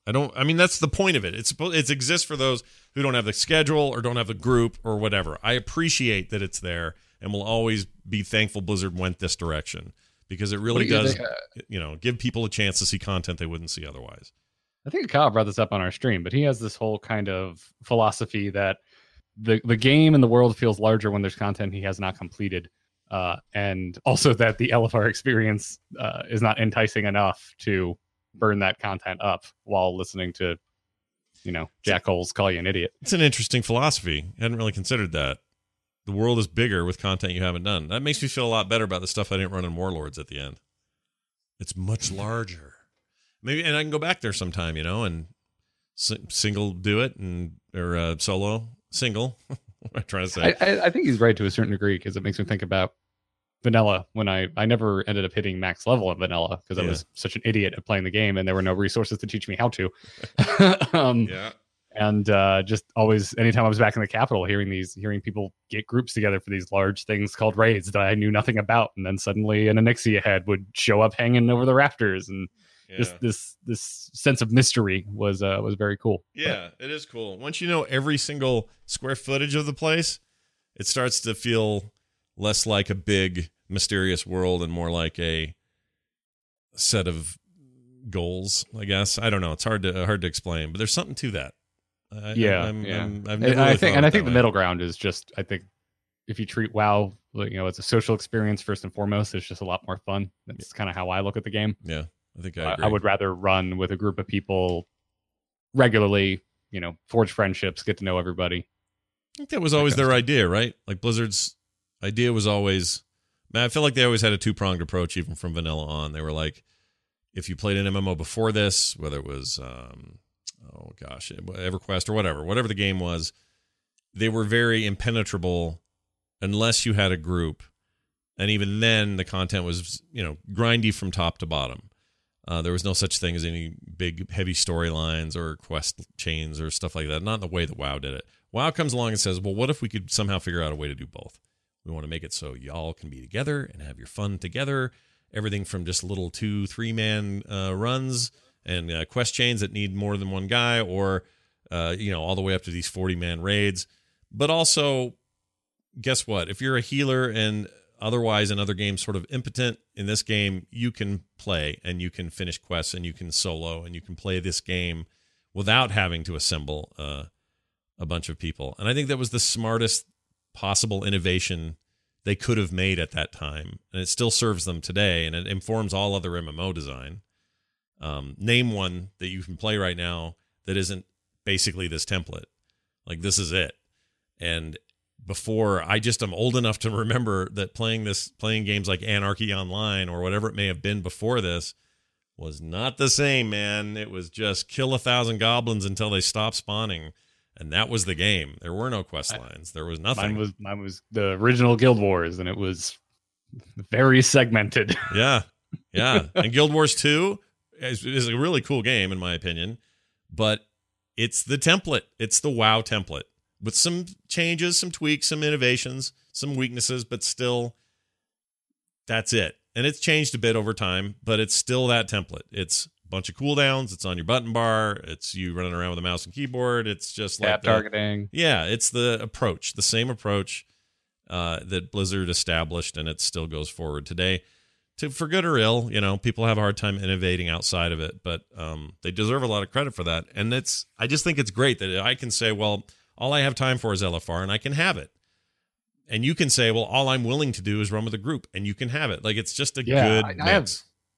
I don't. I mean, that's the point of it. It's it exists for those who don't have the schedule or don't have the group or whatever. I appreciate that it's there, and will always be thankful Blizzard went this direction because it really do you does, think, uh, you know, give people a chance to see content they wouldn't see otherwise. I think Kyle brought this up on our stream, but he has this whole kind of philosophy that the the game and the world feels larger when there's content he has not completed, uh, and also that the L F R experience uh, is not enticing enough to burn that content up while listening to, you know, Jack Holes call you an idiot. It's an interesting philosophy. I hadn't really considered that. The world is bigger with content you haven't done. That makes me feel a lot better about the stuff I didn't run in Warlords at the end. It's much larger. Maybe, and I can go back there sometime, you know, and s- single do it and or uh, solo single. What am I trying to say? I, I, I think he's right to a certain degree because it makes me think about vanilla when I, I never ended up hitting max level of vanilla because Yeah. I was such an idiot at playing the game and there were no resources to teach me how to. um, Yeah. And uh, just always, anytime I was back in the capital, hearing these, hearing people get groups together for these large things called raids that I knew nothing about, and then suddenly an Onyxia head would show up hanging over the rafters, and Yeah. this this this sense of mystery was uh, was very cool. Yeah, it is cool. Once you know every single square footage of the place, it starts to feel less like a big mysterious world and more like a set of goals, I guess. I don't know. It's hard to hard to explain, but there's something to that. I, yeah, I'm, yeah. I'm, I've And never I really think, thought and of I it think that the way. middle ground is just, I think, if you treat WoW, like, you know, as a social experience first and foremost, it's just a lot more fun. That's kind of how I look at the game. Yeah, I think I I, agree. I would rather run with a group of people regularly, you know, forge friendships, get to know everybody. I think that was always their idea, right? Like Blizzard's idea was always, man, I feel like they always had a two-pronged approach even from vanilla on. They were like, if you played an M M O before this, whether it was, um, oh gosh, EverQuest or whatever, whatever the game was, they were very impenetrable unless you had a group. And even then, the content was, you know, grindy from top to bottom. Uh, there was no such thing as any big, heavy storylines or quest chains or stuff like that. Not in the way that WoW did it. WoW comes along and says, well, what if we could somehow figure out a way to do both? We want to make it so y'all can be together and have your fun together. Everything from just little two, three-man uh, runs and uh, quest chains that need more than one guy, or, uh, you know, all the way up to these forty-man raids. But also, guess what? If you're a healer and otherwise in other games sort of impotent, in this game you can play and you can finish quests and you can solo and you can play this game without having to assemble uh, a bunch of people. And I think that was the smartest possible innovation they could have made at that time, and it still serves them today, and it informs all other M M O design. Um, name one that you can play right now that isn't basically this template. Like, this is it. And before, I just am old enough to remember that playing this, playing games like Anarchy Online or whatever it may have been before this was not the same, man. It was just kill a thousand goblins until they stop spawning. And that was the game. There were no quest lines. There was nothing. Mine was mine was the original Guild Wars, and it was very segmented. Yeah, yeah. And Guild Wars two is, is a really cool game, in my opinion. But it's the template. It's the WoW template with some changes, some tweaks, some innovations, some weaknesses, but still, that's it. And it's changed a bit over time, but it's still that template. It's a bunch of cooldowns. It's on your button bar. It's you running around with a mouse and keyboard. It's just like Tap the, targeting. Yeah, it's the approach, the same approach uh, that Blizzard established, and it still goes forward today. To, for good or ill, you know, people have a hard time innovating outside of it, but um, they deserve a lot of credit for that. And it's, I just think it's great that I can say, well, all I have time for is L F R, and I can have it. And you can say, well, all I'm willing to do is run with a group, and you can have it. Like, it's just a Yeah, good I, mix. I have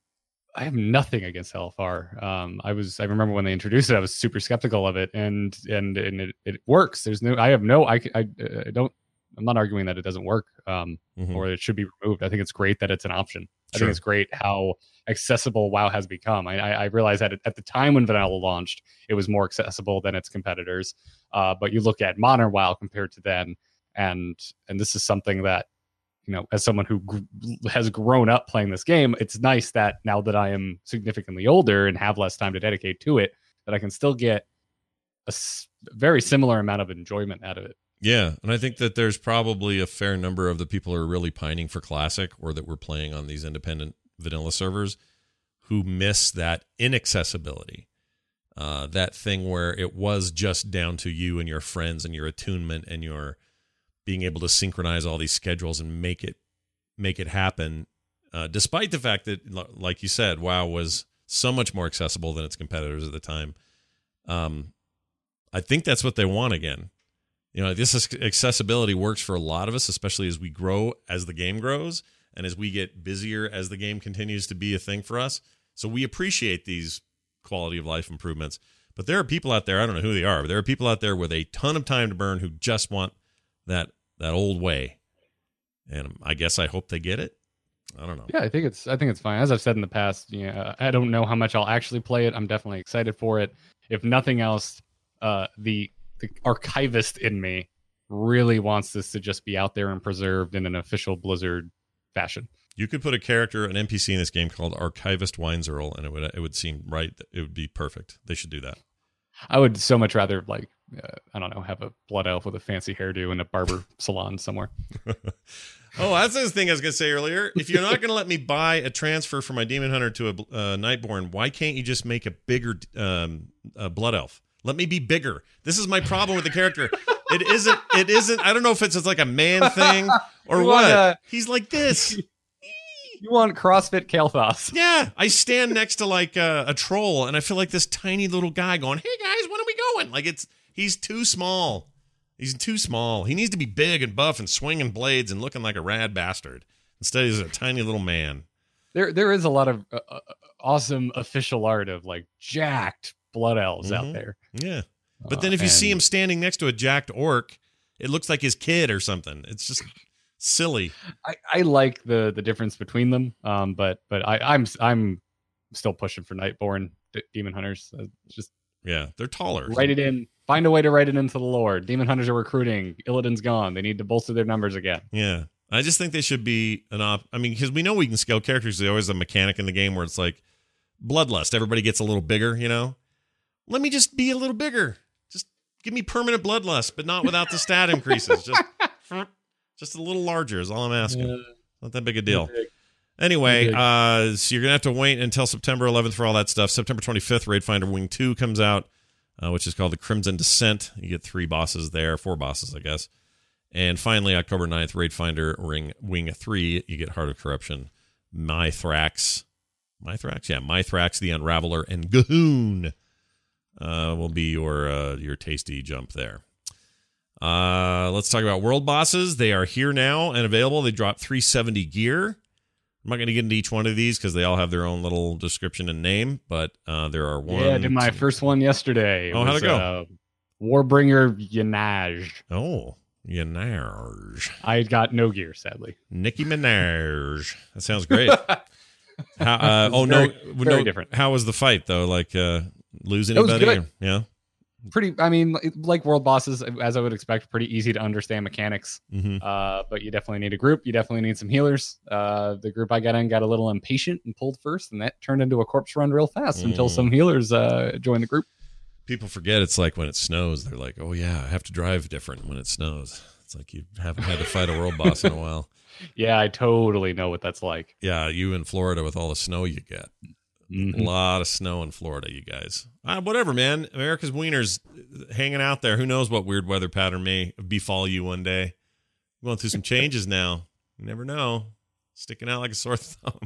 I have nothing against L F R. Um, I was I remember when they introduced it, I was super skeptical of it, and and and it, it works. There's no I have no I I, I don't I'm not arguing that it doesn't work um, Mhm. or it should be removed. I think it's great that it's an option. I Sure. think it's great how accessible WoW has become. I, I, I realized that at the time when Vanilla launched, it was more accessible than its competitors. Uh, but you look at modern WoW compared to then, and and this is something that, you know, as someone who gr- has grown up playing this game, it's nice that now that I am significantly older and have less time to dedicate to it, that I can still get a s- very similar amount of enjoyment out of it. Yeah, and I think that there's probably a fair number of the people who are really pining for Classic or that were playing on these independent vanilla servers who miss that inaccessibility. uh, that thing where it was just down to you and your friends and your attunement and your being able to synchronize all these schedules and make it make it happen, uh, despite the fact that, like you said, WoW was so much more accessible than its competitors at the time. Um, I think that's what they want again. You know, this is, accessibility works for a lot of us, especially as we grow, as the game grows, and as we get busier as the game continues to be a thing for us. So we appreciate these quality of life improvements. But there are people out there, I don't know who they are, but there are people out there with a ton of time to burn who just want that that old way. And I guess I hope they get it. I don't know. Yeah, I think it's I think it's fine. As I've said in the past, you know, I don't know how much I'll actually play it. I'm definitely excited for it. If nothing else, uh, the the archivist in me really wants this to just be out there and preserved in an official Blizzard fashion. You could put a character, an N P C in this game called Archivist Weinzerl, and it would it would seem right. It would be perfect. They should do that. I would so much rather, like, uh, I don't know, have a blood elf with a fancy hairdo in a barber salon somewhere. Oh, that's the thing I was going to say earlier. If you're not going to let me buy a transfer for my Demon Hunter to a uh, Nightborn, why can't you just make a bigger um, uh, blood elf? Let me be bigger. This is my problem with the character. It isn't. It isn't. I don't know if it's just like a man thing or You what. want, uh, He's like this. You want CrossFit Kael'thas. Yeah, I stand next to like a, a troll, and I feel like this tiny little guy going, "Hey guys, when are we going?" Like it's he's too small. He's too small. He needs to be big and buff and swinging blades and looking like a rad bastard. Instead, he's a tiny little man. There, there is a lot of uh, uh, awesome official art of like jacked blood elves Mm-hmm. out there. Yeah, but Uh, then if you and- see him standing next to a jacked orc, it looks like his kid or something. It's just silly. I, I like the the difference between them, um, but but I, I'm I'm still pushing for Nightborn D- Demon Hunters. Uh, just Yeah, they're taller. write it in. Find a way to write it into the lore. Demon Hunters are recruiting. Illidan's gone. They need to bolster their numbers again. Yeah. I just think they should be an op. I mean, because we know we can scale characters. There's always a mechanic in the game where it's like bloodlust. Everybody gets a little bigger, you know? Let me just be a little bigger. Just give me permanent bloodlust, but not without the stat increases. Just, just a little larger is all I'm asking. Uh, Not that big a deal. Anyway, uh, so you're going to have to wait until September eleventh for all that stuff. September twenty-fifth, Raid Finder Wing two comes out, uh, which is called the Crimson Descent. You get three bosses there, four bosses, I guess. And finally, October ninth, Raid Finder Ring Wing three, you get Heart of Corruption, Mithrax. Mithrax? Yeah, Mithrax, the Unraveler, and Gahoon uh, will be your uh, your tasty jump there. Uh, let's talk about world bosses. They are here now and available. They dropped three seventy gear. I'm not going to get into each one of these because they all have their own little description and name, but uh, there are one. yeah, I did my two- first one yesterday. It Oh, how'd was, it go? Uh, Warbringer Yanaj. Oh, Minaj. I got no gear, sadly. Nicki Minaj. That sounds great. How, uh, oh, very- no, very no. different. How was the fight, though? Like, uh, lose It was anybody? good. Or- yeah. Pretty, I mean, like world bosses, as I would expect, pretty easy to understand mechanics. Mm-hmm. Uh, but you definitely need a group. You definitely need some healers. Uh, the group I got in got a little impatient and pulled first, and that turned into a corpse run real fast until Mm. some healers uh, joined the group. People forget it's like when it snows. They're like, oh, yeah, I have to drive different when it snows. It's like you haven't had to fight a world boss in a while. Yeah, I totally know what that's like. Yeah, you in Florida with all the snow you get. Mhm. A lot of snow in Florida, you guys. Uh, whatever, man. America's wieners hanging out there. Who knows what weird weather pattern may befall you one day. Going through some changes now. You never know. Sticking out like a sore thumb.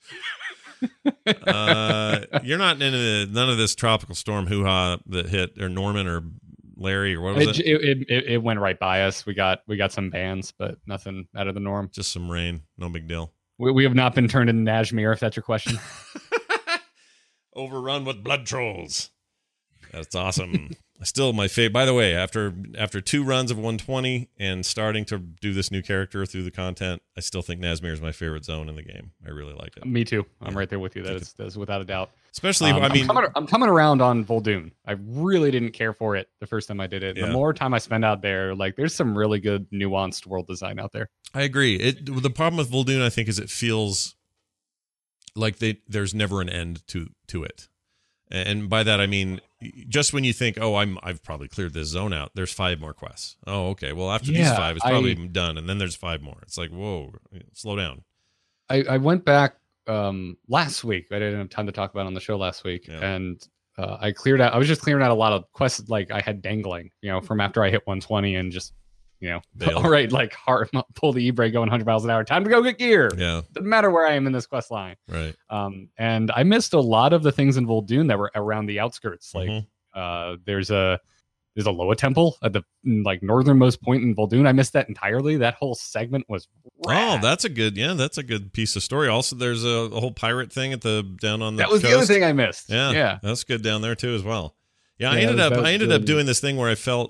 uh, you're not into the, none of this tropical storm hoo-ha that hit, or Norman or Larry, or what was It, it? it, it, it went right by us. We got we got some bans, but nothing out of the norm. Just some rain. No big deal. We, we have not been turned into Najmir, if that's your question. Overrun with blood trolls. That's awesome. Still my favorite. By the way, after after two runs of one twenty and starting to do this new character through the content, I still think Nazmir is my favorite zone in the game. I really like it. Me too. I'm Yeah. right there with you. That is, that is without a doubt. Especially, Um, I mean, I'm coming, I'm coming around on Vol'dun. I really didn't care for it the first time I did it. Yeah. The more time I spend out there, like there's some really good nuanced world design out there. I agree. It the problem with Vol'dun, I think, is it feels like they there's never an end to to it. And by that I mean, just when you think, oh, I'm I've probably cleared this zone out, there's five more quests. Oh, okay. Well, after these Yeah, five, it's probably I- done, and then there's five more. It's like, whoa, slow down. I, I went back um, last week. I didn't have time to talk about it on the show last week, Yeah. and uh, I cleared out. I was just clearing out a lot of quests like I had dangling, you know, from after I hit one twenty and just, you know, Bailed. all right, like hard pull the e-brake going one hundred miles an hour. Time to go get gear. Yeah. Doesn't matter where I am in this quest line. Right. Um, and I missed a lot of the things in Vol'dun that were around the outskirts. Like, Mhm. uh, there's a there's a Loa temple at the like northernmost point in Vol'dun. I missed that entirely. That whole segment was rad. Oh, that's a good, yeah, that's a good piece of story. Also, there's a, a whole pirate thing at the down on the that was coast. the other thing I missed. Yeah, yeah. that's good down there too as well. Yeah, I Yeah, ended that up was I ended really up doing this thing where I felt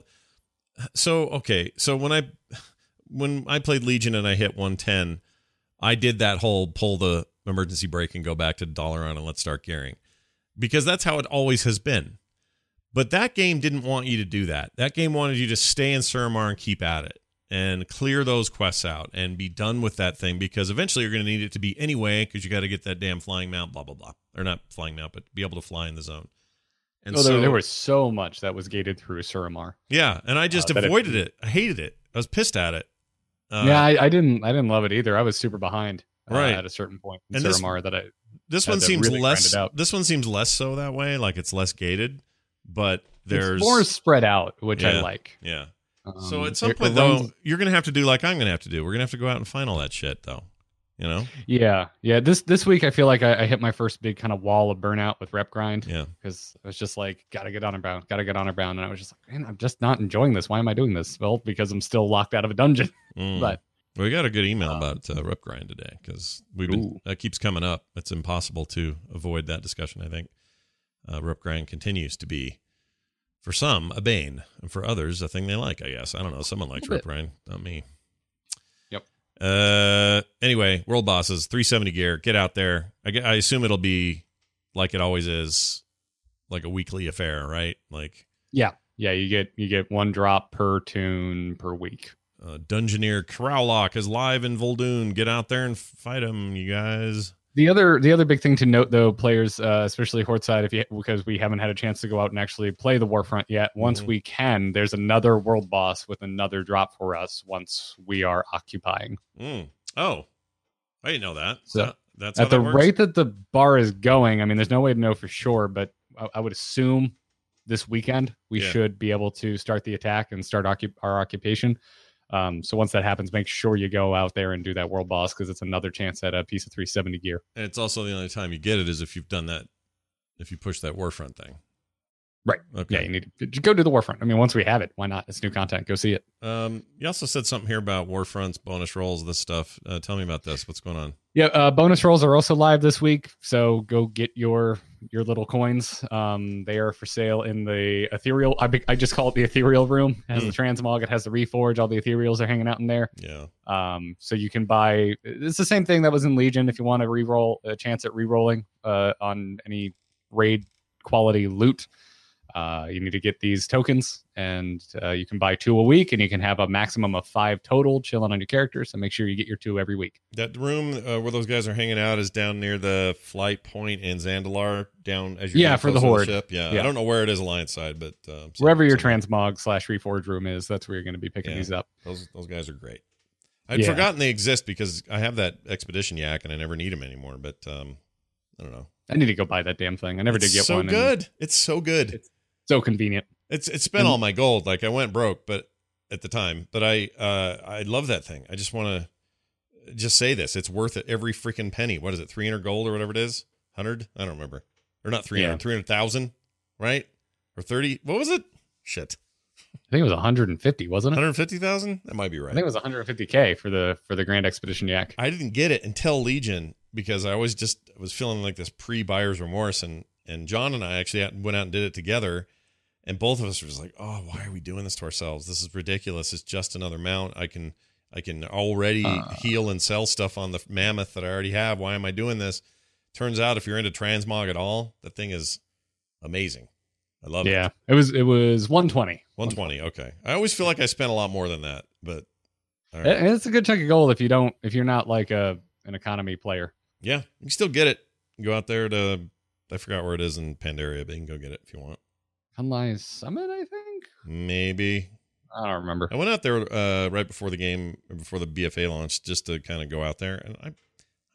so okay. So when I when I played Legion and I hit one ten, I did that whole pull the emergency brake and go back to Dalaran and let's start gearing, because that's how it always has been. But that game didn't want you to do that. That game wanted you to stay in Suramar and keep at it and clear those quests out and be done with that thing, because eventually you're going to need it to be anyway, because you got to get that damn flying mount, blah, blah, blah. Or not flying mount, but be able to fly in the zone. And Oh, so there, there was so much that was gated through Suramar. yeah, and I just Uh, that it- avoided it. I hated it. I was pissed at it. Uh, yeah, I, I didn't I didn't love it either. I was super behind uh, Right. at a certain point in And this- Suramar that I this had one to seems really grind less. it out. This one seems less so that way. Like it's less gated, but there's it's more spread out, which I Yeah. like. yeah. Um, So at some it- point, it though, runs- you're gonna have to do like I'm gonna have to do. We're gonna have to go out and find all that shit, though. You know? yeah, yeah. This this week I feel like I, I hit my first big kind of wall of burnout with rep grind. Yeah. because I was just like, gotta get honor bound, gotta get honor bound, and I was just like, man, I'm just not enjoying this. Why am I doing this? Well, because I'm still locked out of a dungeon. Mm. But we got a good email Um, about uh, rep grind today, because we've been Ooh. that keeps coming up. It's impossible to avoid that discussion. I think uh, rep grind continues to be, for some, a bane, and for others, a thing they like. I guess I don't know. Someone likes A rep bit. grind, not me. Yep. Uh. Anyway, world bosses, three seventy gear. Get out there. I, gue- I assume it'll be like it always is, like a weekly affair, right? Like yeah, yeah, you get you get one drop per tune per week. uh, Dungeoneer Krowlock is live in Vol'dun. Get out there and fight him, you guys. The other the other big thing to note, though, players, uh, especially Horde side, if you because we haven't had a chance to go out and actually play the Warfront yet. Once Mhm. we can, there's another world boss with another drop for us once we are occupying. Mm. Oh, I didn't know that. So, That- that's how At the that works? rate that the bar is going, I mean, there's no way to know for sure, but I, I would assume this weekend we Yeah. should be able to start the attack and start occup- our occupation. Um, so once that happens, make sure you go out there and do that world boss, because it's another chance at a piece of three seventy gear. And it's also the only time you get it is if you've done that, if you push that Warfront thing. Right. Okay. Yeah, you need to go do the Warfront. I mean, once we have it, why not? It's new content. Go see it. Um, you also said something here about Warfronts, bonus rolls, this stuff. Uh, tell me about this. What's going on? Yeah, uh, bonus rolls are also live this week, so go get your your little coins. Um, they are for sale in the ethereal. I, be- I just call it the ethereal room. It has Mm. the transmog. It has the reforge. All the ethereals are hanging out in there. Yeah. Um, so you can buy. It's the same thing that was in Legion. If you want to re-roll a chance at re-rolling uh, on any raid quality loot, uh, you need to get these tokens, and uh, you can buy two a week, and you can have a maximum of five total chilling on your character. So make sure you get your two every week. That room uh, where those guys are hanging out is down near the flight point in Zandalar, down as you're Yeah, getting for the closer to Horde. ship. Yeah. Yeah. I don't know where it is Alliance side, but uh, Wherever your somewhere. transmog slash reforge room is, that's where you're going to be picking Yeah. these up. Those those guys are great. I'd Yeah. forgotten they exist because I have that expedition yak and I never need them anymore. But um, I don't know. I need to go buy that damn thing. I never it's did get so one. and good. It's so good. It's so convenient. It's it's spent And- all my gold. Like I went broke, but at the time, but I uh I love that thing. I just want to just say this: it's worth it every freaking penny. What is it? Three hundred gold or whatever it is? Hundred? I don't remember. Or not three hundred. Yeah. Three hundred thousand, right? Or thirty? What was it? Shit, I think it was one hundred fifty, wasn't one it? hundred fifty thousand. That might be right. I think it was one hundred fifty K for the for the Grand Expedition Yak. I didn't get it until Legion because I always just was feeling like this pre-buyer's remorse, and and John and I actually went out and did it together. And both of us were just like, oh, why are we doing this to ourselves? This is ridiculous. It's just another mount. I can I can already Uh. heal and sell stuff on the mammoth that I already have. Why am I doing this? Turns out if you're into transmog at all, that thing is amazing. I love Yeah, it. it was it was one twenty. one twenty. Okay. I always feel like I spent a lot more than that, but all right. And it's a good chunk of gold if you don't if you're not like a an economy player. Yeah, you can still get it. Go out there to, I forgot where it is in Pandaria, but you can go get it if you want. Unlike Summit, I think. Maybe. I don't remember. I went out there uh, right before the game, before the B F A launched, just to kind of go out there, and I,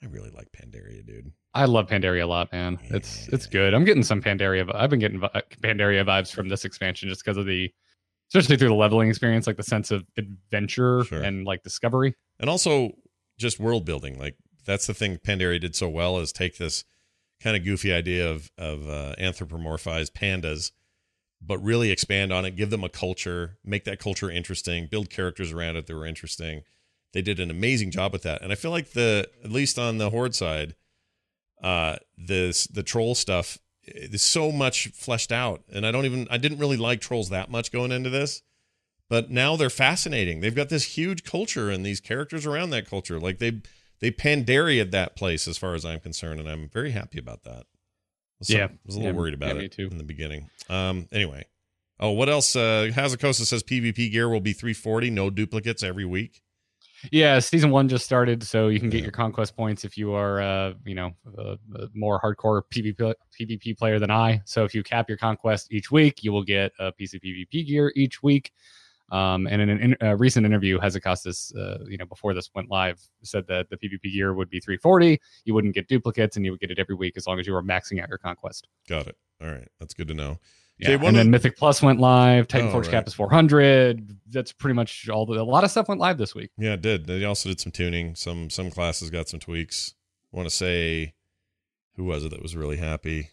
I really like Pandaria, dude. I love Pandaria a lot, man. Yeah. It's it's good. I'm getting some Pandaria. I've been getting vi- Pandaria vibes from this expansion just because of the, especially through the leveling experience, like the sense of adventure Sure. and like discovery. And also just world building. Like that's the thing Pandaria did so well, is take this kind of goofy idea of, of uh, anthropomorphized pandas, but really expand on it, give them a culture, make that culture interesting, build characters around it that were interesting. They did an amazing job with that. And I feel like the, at least on the Horde side, uh, this, the troll stuff is so much fleshed out. And I don't even, I didn't really like trolls that much going into this, but now they're fascinating. They've got this huge culture and these characters around that culture. Like they, they Pandaria'd that place as far as I'm concerned. And I'm very happy about that. So, Yeah. I was a little Yeah, worried about yeah, me it too. in the beginning. Um, anyway. Oh, what else? Uh, Hazukosa says PvP gear will be three forty, no duplicates every week. Yeah, season one just started, so you can get Yeah. your conquest points if you are, uh, you know, a, a more hardcore PvP PvP player than I. So if you cap your conquest each week, you will get a piece of PvP gear each week. Um, and in a in, uh, recent interview, Hazakostas, uh, you know, before this went live, said that the PvP gear would be three forty. You wouldn't get duplicates, and you would get it every week as long as you were maxing out your conquest. Got it. All right. That's good to know. Yeah, one and of then the- Mythic Plus went live. Titan Oh, Forge right. cap is four hundred. That's pretty much all. The, a lot of stuff went live this week. Yeah, it did. They also did some tuning. Some some classes got some tweaks. I want to say, who was it that was really happy?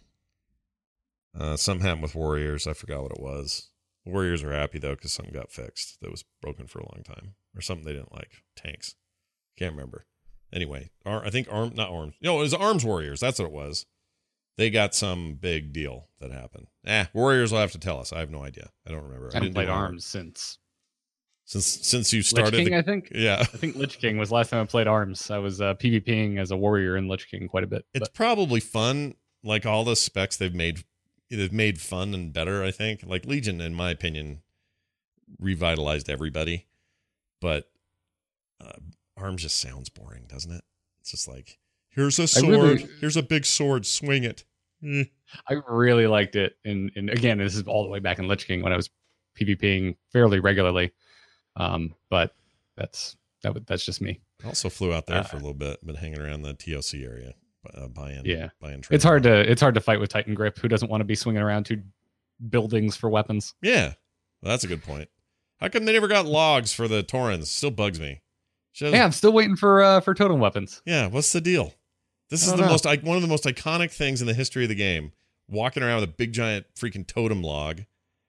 Uh, something happened with Warriors. I forgot what it was. Warriors are happy, though, because something got fixed that was broken for a long time. Or something they didn't like. Tanks. Can't remember. Anyway, Ar- I think Arm, not Arms. No, it was Arms Warriors. That's what it was. They got some big deal that happened. Eh, Warriors will have to tell us. I have no idea. I don't remember. I haven't didn't played do homework. Arms since Since since you Lich started. King, the- I think. yeah. I think Lich King was last time I played Arms. I was uh, PvPing as a warrior in Lich King quite a bit. It's but- probably fun. Like all the specs they've made, they've made fun and better. I think. Like Legion, in my opinion, revitalized everybody, but uh, Arms just sounds boring, doesn't it? It's just like, here's a sword, really- here's a big sword, swing it. Eh. I really liked it. And, and again, this is all the way back in Lich King when I was PvPing fairly regularly. Um, but that's that. would- That's just me. Also flew out there Uh, for a little bit, been hanging around the T O C area, uh, buying. Yeah. buying. It's hard to it's hard to fight with Titan Grip. Who doesn't want to be swinging around two buildings for weapons? Yeah, well, that's a good point. How come they never got logs for the Taurens? Still bugs me. Should've- Yeah, I'm still waiting for uh, for totem weapons. Yeah, what's the deal? This I is don't the know. most I, one of the most iconic things in the history of the game. Walking around with a big giant freaking totem log,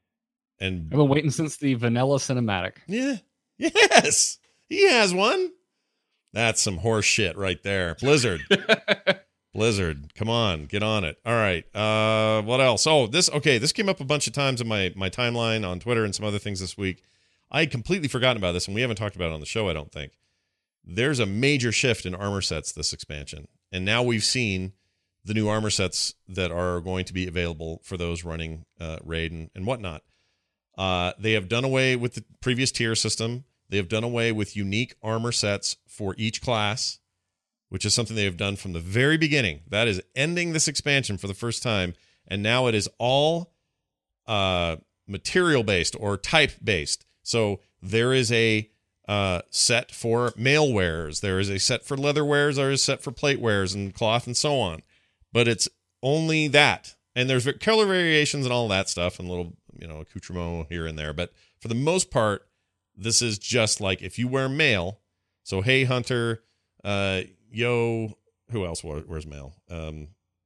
and I've been waiting since the vanilla cinematic. yeah, yes, he has one. That's some horse shit right there. Blizzard, Blizzard, come on, get on it. All right, uh, what else? Oh, this okay. This came up a bunch of times in my my timeline on Twitter and some other things this week. I had completely forgotten about this, and we haven't talked about it on the show, I don't think. There's a major shift in armor sets this expansion. And now we've seen the new armor sets that are going to be available for those running uh, raid and, and whatnot. Uh, they have done away with the previous tier system. They have done away with unique armor sets for each class, which is something they have done from the very beginning. That is ending this expansion for the first time. And now it is all uh, material based or type based. So there is a uh, set for mail wares. There is a set for leather wares. There is a set for plate wares and cloth and so on. But it's only that. And there's color variations and all that stuff and little, you know, accoutrement here and there. But for the most part, this is just like if you wear mail. So, hey, Hunter, uh, yo, who else wears mail? Um,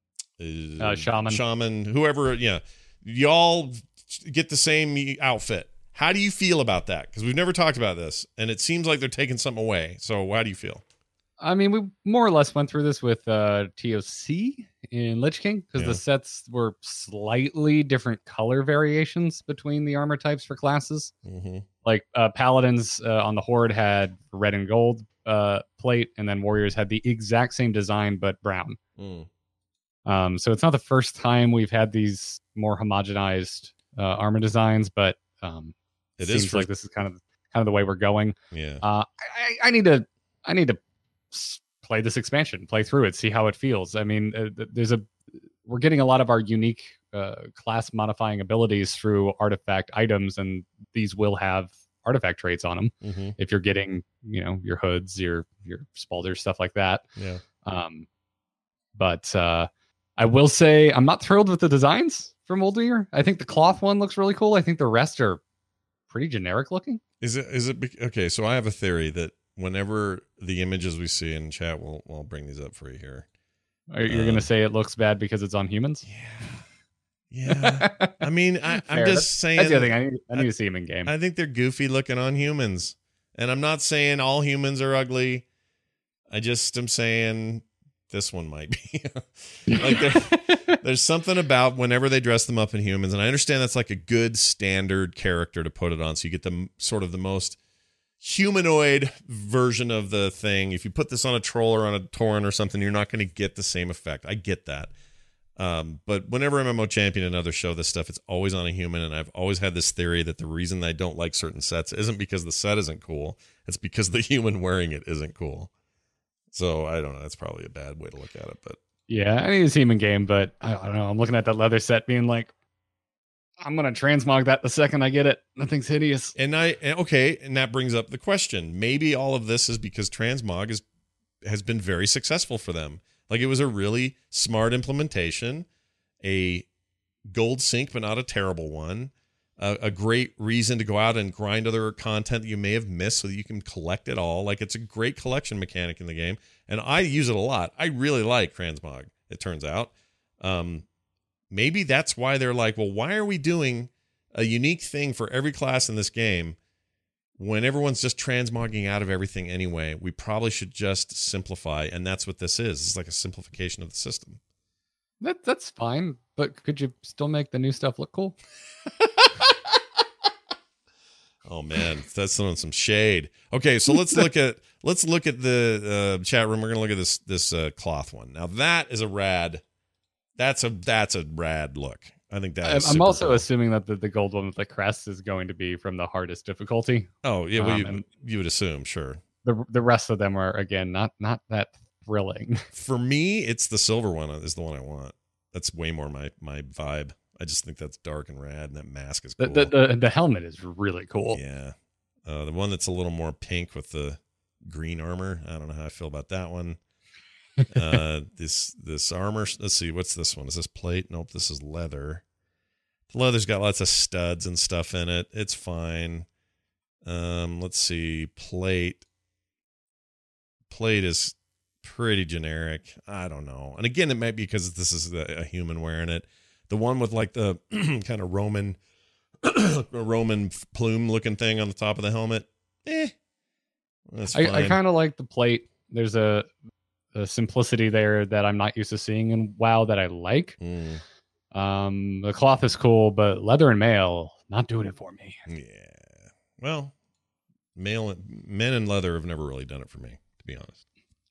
Uh, Shaman. Shaman, whoever, yeah. Y'all get the same outfit. How do you feel about that? Because we've never talked about this, and it seems like they're taking something away. So how do you feel? I mean, we more or less went through this with uh, T O C in Lich King because Yeah. the sets were slightly different color variations between the armor types for classes. Mm-hmm. Like uh, Paladins uh, on the Horde had red and gold uh, plate, and then Warriors had the exact same design but brown. Mm. Um, so it's not the first time we've had these more homogenized uh, armor designs, but um, It seems is for- like this is kind of kind of the way we're going. Yeah. Uh, I, I need to I need to s- play this expansion, play through it, see how it feels. I mean, uh, th- there's a we're getting a lot of our unique uh, class modifying abilities through artifact items, and these will have artifact traits on them. Mm-hmm. If you're getting, you know, your hoods, your your spalders, stuff like that. Yeah. Um, but uh, I will say I'm not thrilled with the designs for Moldier. I think the cloth one looks really cool. I think the rest are pretty generic looking. Is it? Is it? be- Okay, so I have a theory that whenever the images we see in chat, we'll, we'll bring these up for you here. Are you Um, going to say it looks bad because it's on humans? Yeah. I mean, I, I'm Fair. just That's- saying. That's the other thing. I need, I need to see him in game. I think they're goofy looking on humans. And I'm not saying all humans are ugly. I just am saying this one might be. Like there, there's something about whenever they dress them up in humans, and I understand that's like a good standard character to put it on, so you get the m- sort of the most humanoid version of the thing. If you put this on a troll or on a Tauren or something, you're not going to get the same effect. I get that. Um, but whenever M M O Champion and others show this stuff, it's always on a human, and I've always had this theory that the reason I don't like certain sets isn't because the set isn't cool, it's because the human wearing it isn't cool. So I don't know, that's probably a bad way to look at it, but Yeah, I need to see him in game, but I don't know. I'm looking at that leather set being like, I'm going to transmog that the second I get it. That thing's hideous. and I and okay, and that brings up the question. Maybe all of this is because transmog is has been very successful for them. Like it was a really smart implementation, a gold sink, but not a terrible one. Uh, a great reason to go out and grind other content that you may have missed so that you can collect it all. Like it's a great collection mechanic in the game. And I use it a lot. I really like transmog, it turns out. Um, maybe that's why they're like, well, why are we doing a unique thing for every class in this game when everyone's just transmogging out of everything anyway? We probably should just simplify, and that's what this is. It's like a simplification of the system. That That's fine, but could you still make the new stuff look cool? Oh man, that's throwing some shade. Okay, so let's look at let's look at the uh, chat room. We're gonna look at this this uh, cloth one. Now that is a rad. That's a that's a rad look. I think that. I'm, Is I'm super also cool. assuming that the, the gold one with the crest is going to be from the hardest difficulty. Oh yeah, well, um, you, and- you would assume, sure. The the rest of them are again not not that thrilling. For me, it's the silver one is the one I want. That's way more my my vibe. I just think that's dark and rad, and that mask is The cool. the, the, the helmet is really cool. Yeah, uh, the one that's a little more pink with the green armor. I don't know how I feel about that one. uh, this this armor. Let's see, what's this one? Is this plate? Nope, this is leather. The leather's got lots of studs and stuff in it. It's fine. Um, let's see, plate. Plate is pretty generic. I don't know. And again, it might be because this is a, a human wearing it. The one with like the kind of Roman Roman plume looking thing on the top of the helmet. Eh. That's fine. I, I kind of like the plate. There's a, a simplicity there that I'm not used to seeing in WoW that I like. Mm, Um, the cloth is cool, but leather and mail not doing it for me. yeah. Well, male men in leather have never really done it for me, to be honest.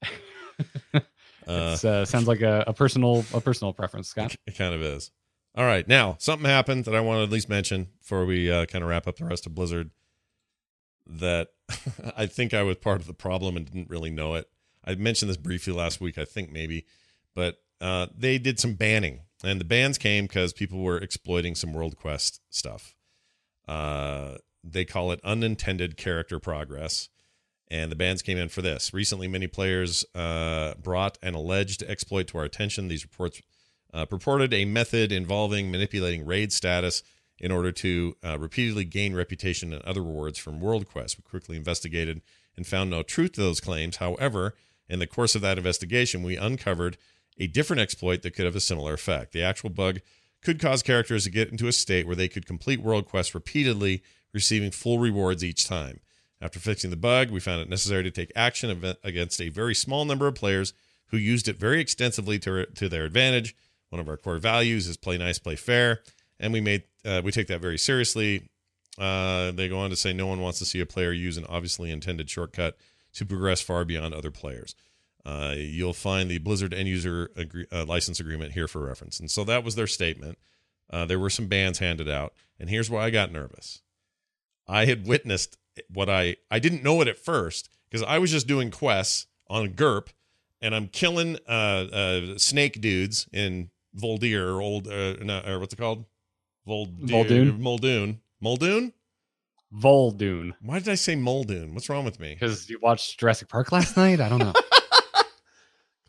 Uh, It uh, sounds like a, a personal a personal preference, Scott. It, it kind of is. All right. Now, something happened that I want to at least mention before we uh, kind of wrap up the rest of Blizzard that I think I was part of the problem and didn't really know it. I mentioned this briefly last week, I think maybe, but uh, they did some banning. And the bans came because people were exploiting some World Quest stuff. Uh, they call it unintended character progress. And the bans came in for this. Recently, many players uh, brought an alleged exploit to our attention. These reports uh, purported a method involving manipulating raid status in order to uh, repeatedly gain reputation and other rewards from World Quest. We quickly investigated and found no truth to those claims. However, in the course of that investigation, we uncovered a different exploit that could have a similar effect. The actual bug could cause characters to get into a state where they could complete World Quest repeatedly, receiving full rewards each time. After fixing the bug, we found it necessary to take action against a very small number of players who used it very extensively to, to their advantage. One of our core values is play nice, play fair, and we made uh, we take that very seriously. Uh, they go on to say no one wants to see a player use an obviously intended shortcut to progress far beyond other players. Uh, you'll find the Blizzard end user agree, uh, license agreement here for reference. And so that was their statement. Uh, there were some bans handed out, and here's why I got nervous. I had witnessed what I I didn't know it at first because I was just doing quests on G U R P, and I'm killing uh, uh, snake dudes in Voldir or old uh, no, or what's it called? Voldir, Muldoon. Muldoon. Muldoon? Voldoon. Why did I say Muldoon? What's wrong with me? Because you watched Jurassic Park last night? I don't know.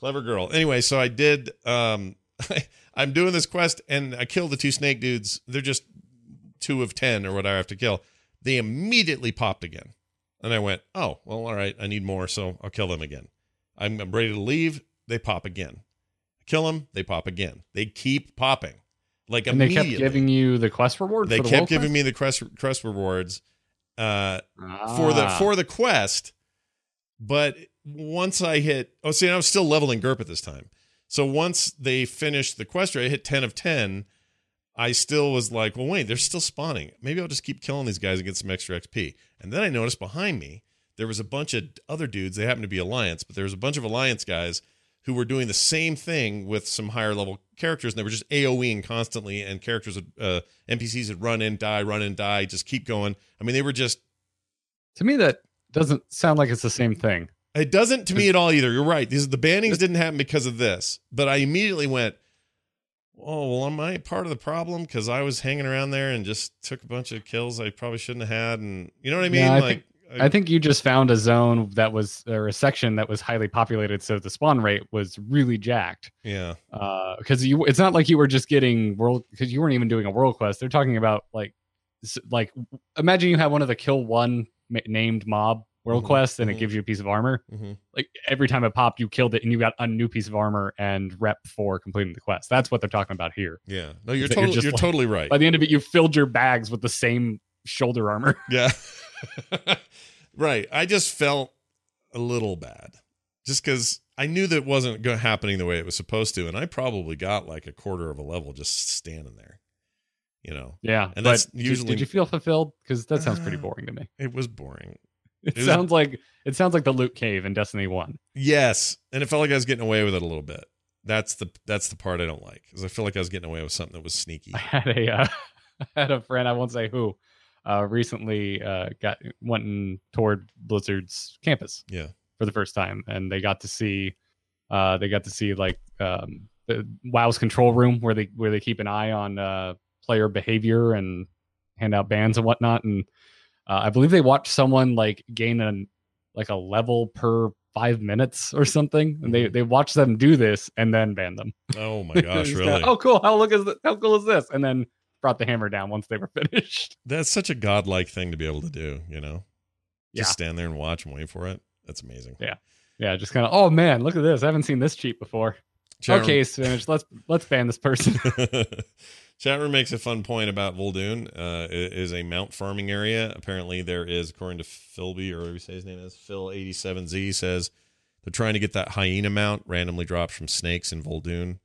Clever girl. Anyway, so I did. Um, I'm doing this quest, and I killed the two snake dudes. They're just two of ten or what I have to kill. They immediately popped again. And I went, oh, well, all right, I need more, so I'll kill them again. I'm, I'm ready to leave. They pop again. I kill them. They pop again. They keep popping. Like and they immediately. kept giving you the quest reward. They for the kept world giving quest? me the quest quest rewards uh, ah. for the for the quest. But once I hit, oh, see, I was still leveling G U R P at this time. So once they finished the quest, I hit ten of ten. I still was like, well, wait, they're still spawning. Maybe I'll just keep killing these guys and get some extra X P. And then I noticed behind me there was a bunch of other dudes. They happened to be Alliance, but there was a bunch of Alliance guys who were doing the same thing with some higher level characters, and they were just AoEing constantly, and characters would, uh, N P Cs would run in, die, run in, die, just keep going. I mean, they were just... To me, that doesn't sound like it's the same thing. It doesn't to me at all either. You're right. These the bannings didn't happen because of this, but I immediately went, oh, well, am I part of the problem? Because I was hanging around there and just took a bunch of kills I probably shouldn't have had, and you know what I mean? Yeah, I like, think, I, I think you just found a zone that was, or a section that was highly populated, so the spawn rate was really jacked. Yeah. Because uh, you, it's not like you were just getting world, because you weren't even doing a world quest. They're talking about like, like imagine you have one of the kill one named mob world mm-hmm. quests, and mm-hmm. it gives you a piece of armor. Mm-hmm. Like every time it popped, you killed it, and you got a new piece of armor and rep for completing the quest. That's what they're talking about here. Yeah. No, you're That totally, you're, you're like, totally right. By the end of it, you filled your bags with the same shoulder armor. Yeah. Right. I just felt a little bad just because I knew that it wasn't go- happening the way it was supposed to. And I probably got like a quarter of a level just standing there, you know? Yeah. And but that's did- usually, did you feel fulfilled? Because that sounds pretty Uh, boring to me. it was boring. It, it was- sounds like it sounds like the loot cave in Destiny one. Yes. And it felt like I was getting away with it a little bit. That's the, that's the part I don't like, because I feel like I was getting away with something that was sneaky. I had a, uh, I had a friend, I won't say who, uh, recently uh, got went in toward Blizzard's campus Yeah. for the first time, and they got to see, uh, they got to see like um, the WoW's control room where they where they keep an eye on uh, player behavior and hand out bans and whatnot. And uh, I believe they watched someone like gain an like a level per five minutes or something, and they they watched them do this and then banned them. Oh my gosh, Just really? kinda, oh, cool! How look is th- how cool is this? And then brought the hammer down once they were finished. That's such a godlike thing to be able to do, you know? Just Yeah. stand there and watch and wait for it. That's amazing. Yeah. Yeah, just kind of, oh man, look at this! I haven't seen this cheat before. Chat Okay, it's finished. Let's let's ban this person. room, Chat room makes a fun point about Vol'dun. Uh, it is a mount farming area. Apparently, there is, according to Philby, or whatever you say his name is, Phil eighty-seven Z says they're trying to get that hyena mount randomly drops from snakes in Vol'dun.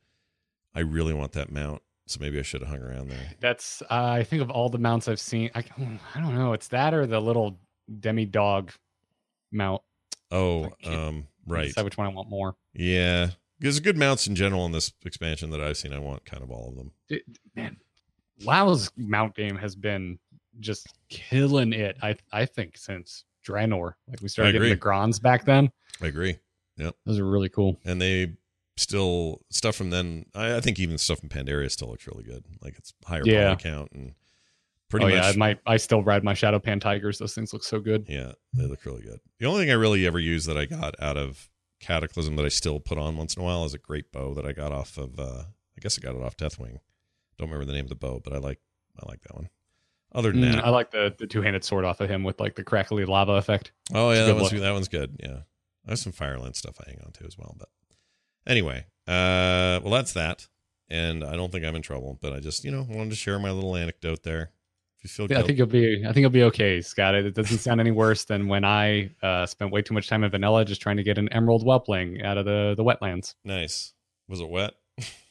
I really want that mount, so maybe I should have hung around there. That's uh, I think of all the mounts I've seen. I I don't know. It's that or the little demi dog mount. Oh, I can't um, right. Decide which one I want more. Yeah. There's good mounts in general in this expansion that I've seen. I want kind of all of them. It, man, WoW's mount game has been just killing it. I I think since Draenor, like we started getting the Grons back then. I agree. Yep. Those are really cool. And they still, stuff from then, I, I think even stuff from Pandaria still looks really good. Like it's higher Yeah. poly count and pretty oh much. yeah, I might. I still ride my Shadow Pan Tigers. Those things look so good. Yeah, they look really good. The only thing I really ever used that I got out of Cataclysm that I still put on once in a while is a great bow that I got off of, uh, I guess I got it off Deathwing. Don't remember the name of the bow, but I like, I like that one. Other than Mm, that, I like the, the two handed sword off of him with like the crackly lava effect. oh yeah, It's a that good one's, look. that one's good. Yeah, there's some Fireland stuff I hang on to as well. But anyway, uh, well that's that, and I don't think I'm in trouble, but I just you know wanted to share my little anecdote there. If you feel, Yeah, I guilt- think you'll be. I think you'll be okay, Scott. It doesn't sound any worse than when I uh, spent way too much time in vanilla just trying to get an emerald whelpling out of the the wetlands. nice. Was it wet?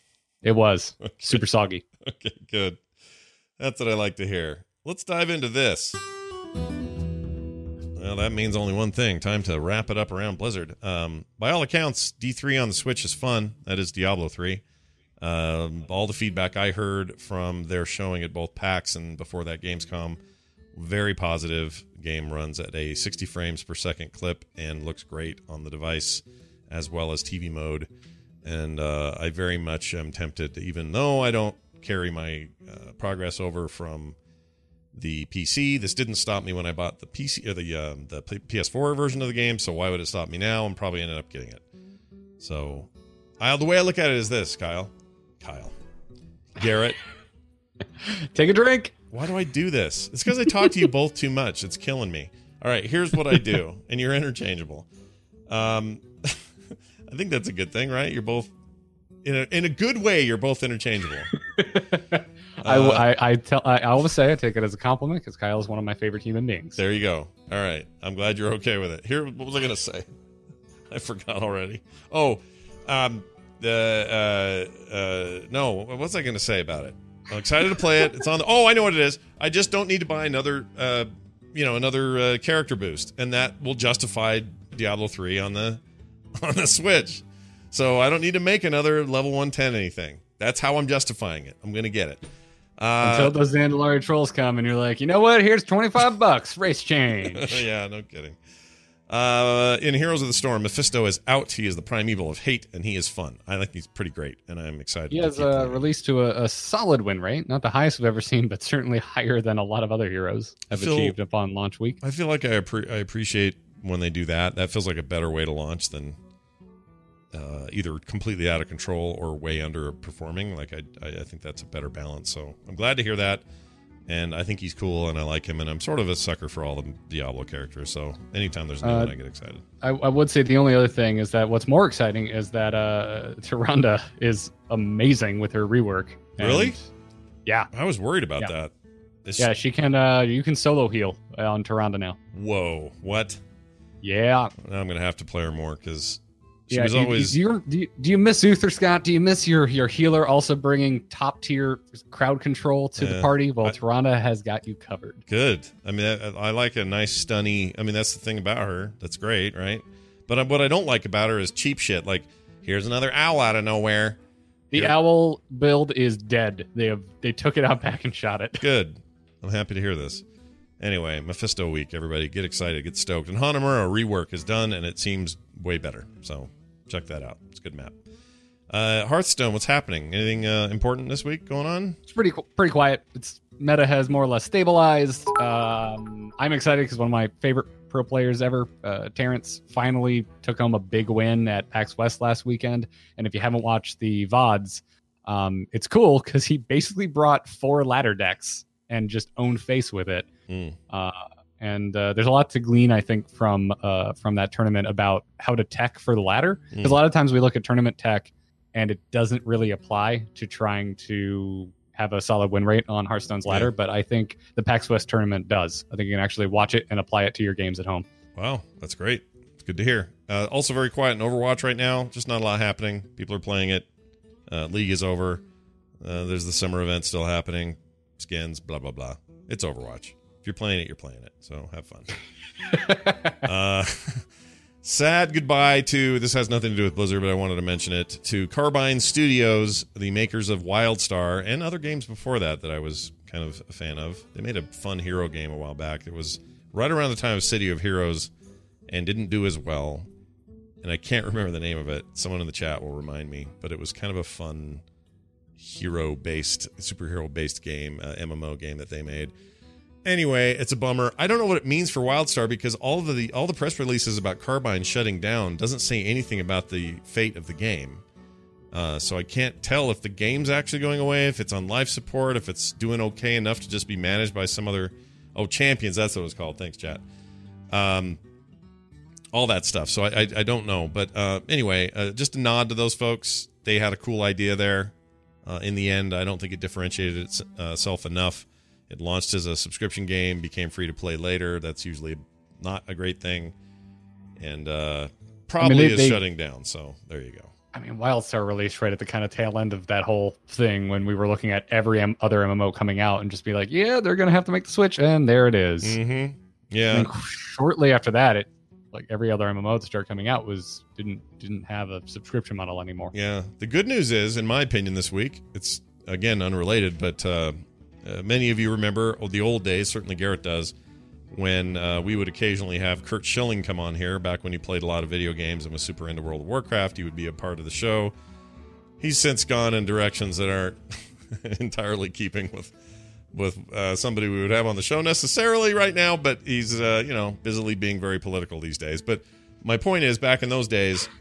It was Okay. super soggy. Okay, good. That's what I like to hear. Let's dive into this. Well, that means only one thing. Time to wrap it up around Blizzard. Um, by all accounts, D three on the Switch is fun. That is Diablo three. Um, all the feedback I heard from their showing at both PAX and before that Gamescom, very positive. Game runs at a sixty frames per second clip and looks great on the device as well as T V mode. And uh, I very much am tempted, to, even though I don't carry my uh, progress over from the P C. This didn't stop me when I bought the P C or the um, the P S four version of the game. So why would it stop me now? I'm probably ended up getting it. So I, the way I look at it is this, Kyle. Kyle. Garrett. Take a drink. Why do I do this? It's because I talk to you both too much. It's killing me. All right, here's what I do, and you're interchangeable. Um, I think that's a good thing, right? You're both, in a in a good way, you're both interchangeable. I, Uh, I, I tell I always say I take it as a compliment because Kyle is one of my favorite human beings. There you go. All right, I'm glad you're okay with it. Here, what was I going to say? I forgot already. Oh, um, the uh, uh, no, what was I going to say about it? I'm excited to play it. It's on. The, oh, I know what it is. I just don't need to buy another, uh, you know, another uh, character boost, and that will justify Diablo three on the on the Switch. So I don't need to make another level one ten anything. That's how I'm justifying it. I'm going to get it. Uh, Until those Zandalari trolls come and you're like, you know what? Here's twenty-five bucks. Race change. Yeah, no kidding. Uh, in Heroes of the Storm, Mephisto is out. He is the primeval of hate, and he is fun. I think he's pretty great, and I'm excited. He to has keep uh, playing. released to a, a solid win rate. Not the highest we've ever seen, but certainly higher than a lot of other heroes have feel- achieved upon launch week. I feel like I, appre- I appreciate when they do that. That feels like a better way to launch than uh, either completely out of control or way underperforming. Like I, I, I think that's a better balance. So I'm glad to hear that. And I think he's cool, and I like him, and I'm sort of a sucker for all the Diablo characters. So anytime there's a new Uh, one, I get excited. I, I would say the only other thing is that what's more exciting is that uh, Tyrande is amazing with her rework. And Really? Yeah. I was worried about Yeah. that. It's- Yeah, she can. Uh, you can solo heal on Tyrande now. Whoa, what? Yeah. Now I'm going to have to play her more because she yeah, was do, you- always... Do you, do, you, do you miss Uther, Scott? Do you miss your, your healer also bringing top tier crowd control to Yeah, the party? Well, I- Tyrande has got you covered. Good. I mean, I, I like a nice, stunny... I mean, that's the thing about her. That's great, right? But I, what I don't like about her is cheap shit. Like, here's another owl out of nowhere. The Yeah. owl build is dead. They have they took it out back and shot it. Good. I'm happy to hear this. Anyway, Mephisto week, everybody. Get excited. Get stoked. And Hanamura rework is done, and it seems way better. So check that out. It's a good map. Uh, Hearthstone, what's happening? Anything uh, important this week going on? It's pretty qu- pretty quiet. It's meta has more or less stabilized. Um, I'm excited because one of my favorite pro players ever, uh, Terrence, finally took home a big win at PAX West last weekend. And if you haven't watched the V O Ds, um, it's cool because he basically brought four ladder decks and just owned face with it. Mm. Uh, and uh, there's a lot to glean, I think, from uh, from that tournament about how to tech for the ladder. Because Mm. a lot of times we look at tournament tech and it doesn't really apply to trying to have a solid win rate on Hearthstone's ladder. Yeah. But I think the PAX West tournament does. I think you can actually watch it and apply it to your games at home. Wow, that's great. It's good to hear. Uh, also very quiet in Overwatch right now. Just not a lot happening. People are playing it. Uh, League is over. Uh, there's the summer event still happening. Skins, blah, blah, blah. It's Overwatch. If you're playing it, you're playing it. So have fun. uh, sad goodbye to, this has nothing to do with Blizzard, but I wanted to mention it, to Carbine Studios, the makers of WildStar and other games before that that I was kind of a fan of. They made a fun hero game a while back. It was right around the time of City of Heroes and didn't do as well. And I can't remember the name of it. Someone in the chat will remind me. But it was kind of a fun hero-based, superhero-based game, uh, M M O game that they made. Anyway, it's a bummer. I don't know what it means for WildStar because all of the all the press releases about Carbine shutting down doesn't say anything about the fate of the game. Uh, so I can't tell if the game's actually going away, if it's on life support, if it's doing okay enough to just be managed by some other... Oh, Champions, that's what it was called. Thanks, chat. Um, all that stuff. So I, I, I don't know. But uh, anyway, uh, just a nod to those folks. They had a cool idea there. Uh, in the end, I don't think it differentiated its, uh, itself enough. It launched as a subscription game, became free to play later. That's usually not a great thing. And uh, probably I mean, they- is they- shutting down. So there you go. I mean, WildStar released right at the kind of tail end of that whole thing when we were looking at every M- other M M O coming out and just be like, yeah, they're going to have to make the switch. And there it is. Mm-hmm. Yeah. And shortly after that, it like every other M M O that started coming out was didn't didn't have a subscription model anymore. Yeah. The good news is, in my opinion, this week, it's, again, unrelated, but uh, uh, many of you remember oh, the old days, certainly Garrett does, when uh, we would occasionally have Kurt Schilling come on here back when he played a lot of video games and was super into World of Warcraft. He would be a part of the show. He's since gone in directions that aren't entirely keeping with with uh, somebody we would have on the show necessarily right now, but he's, uh, you know, busily being very political these days. But my point is, back in those days,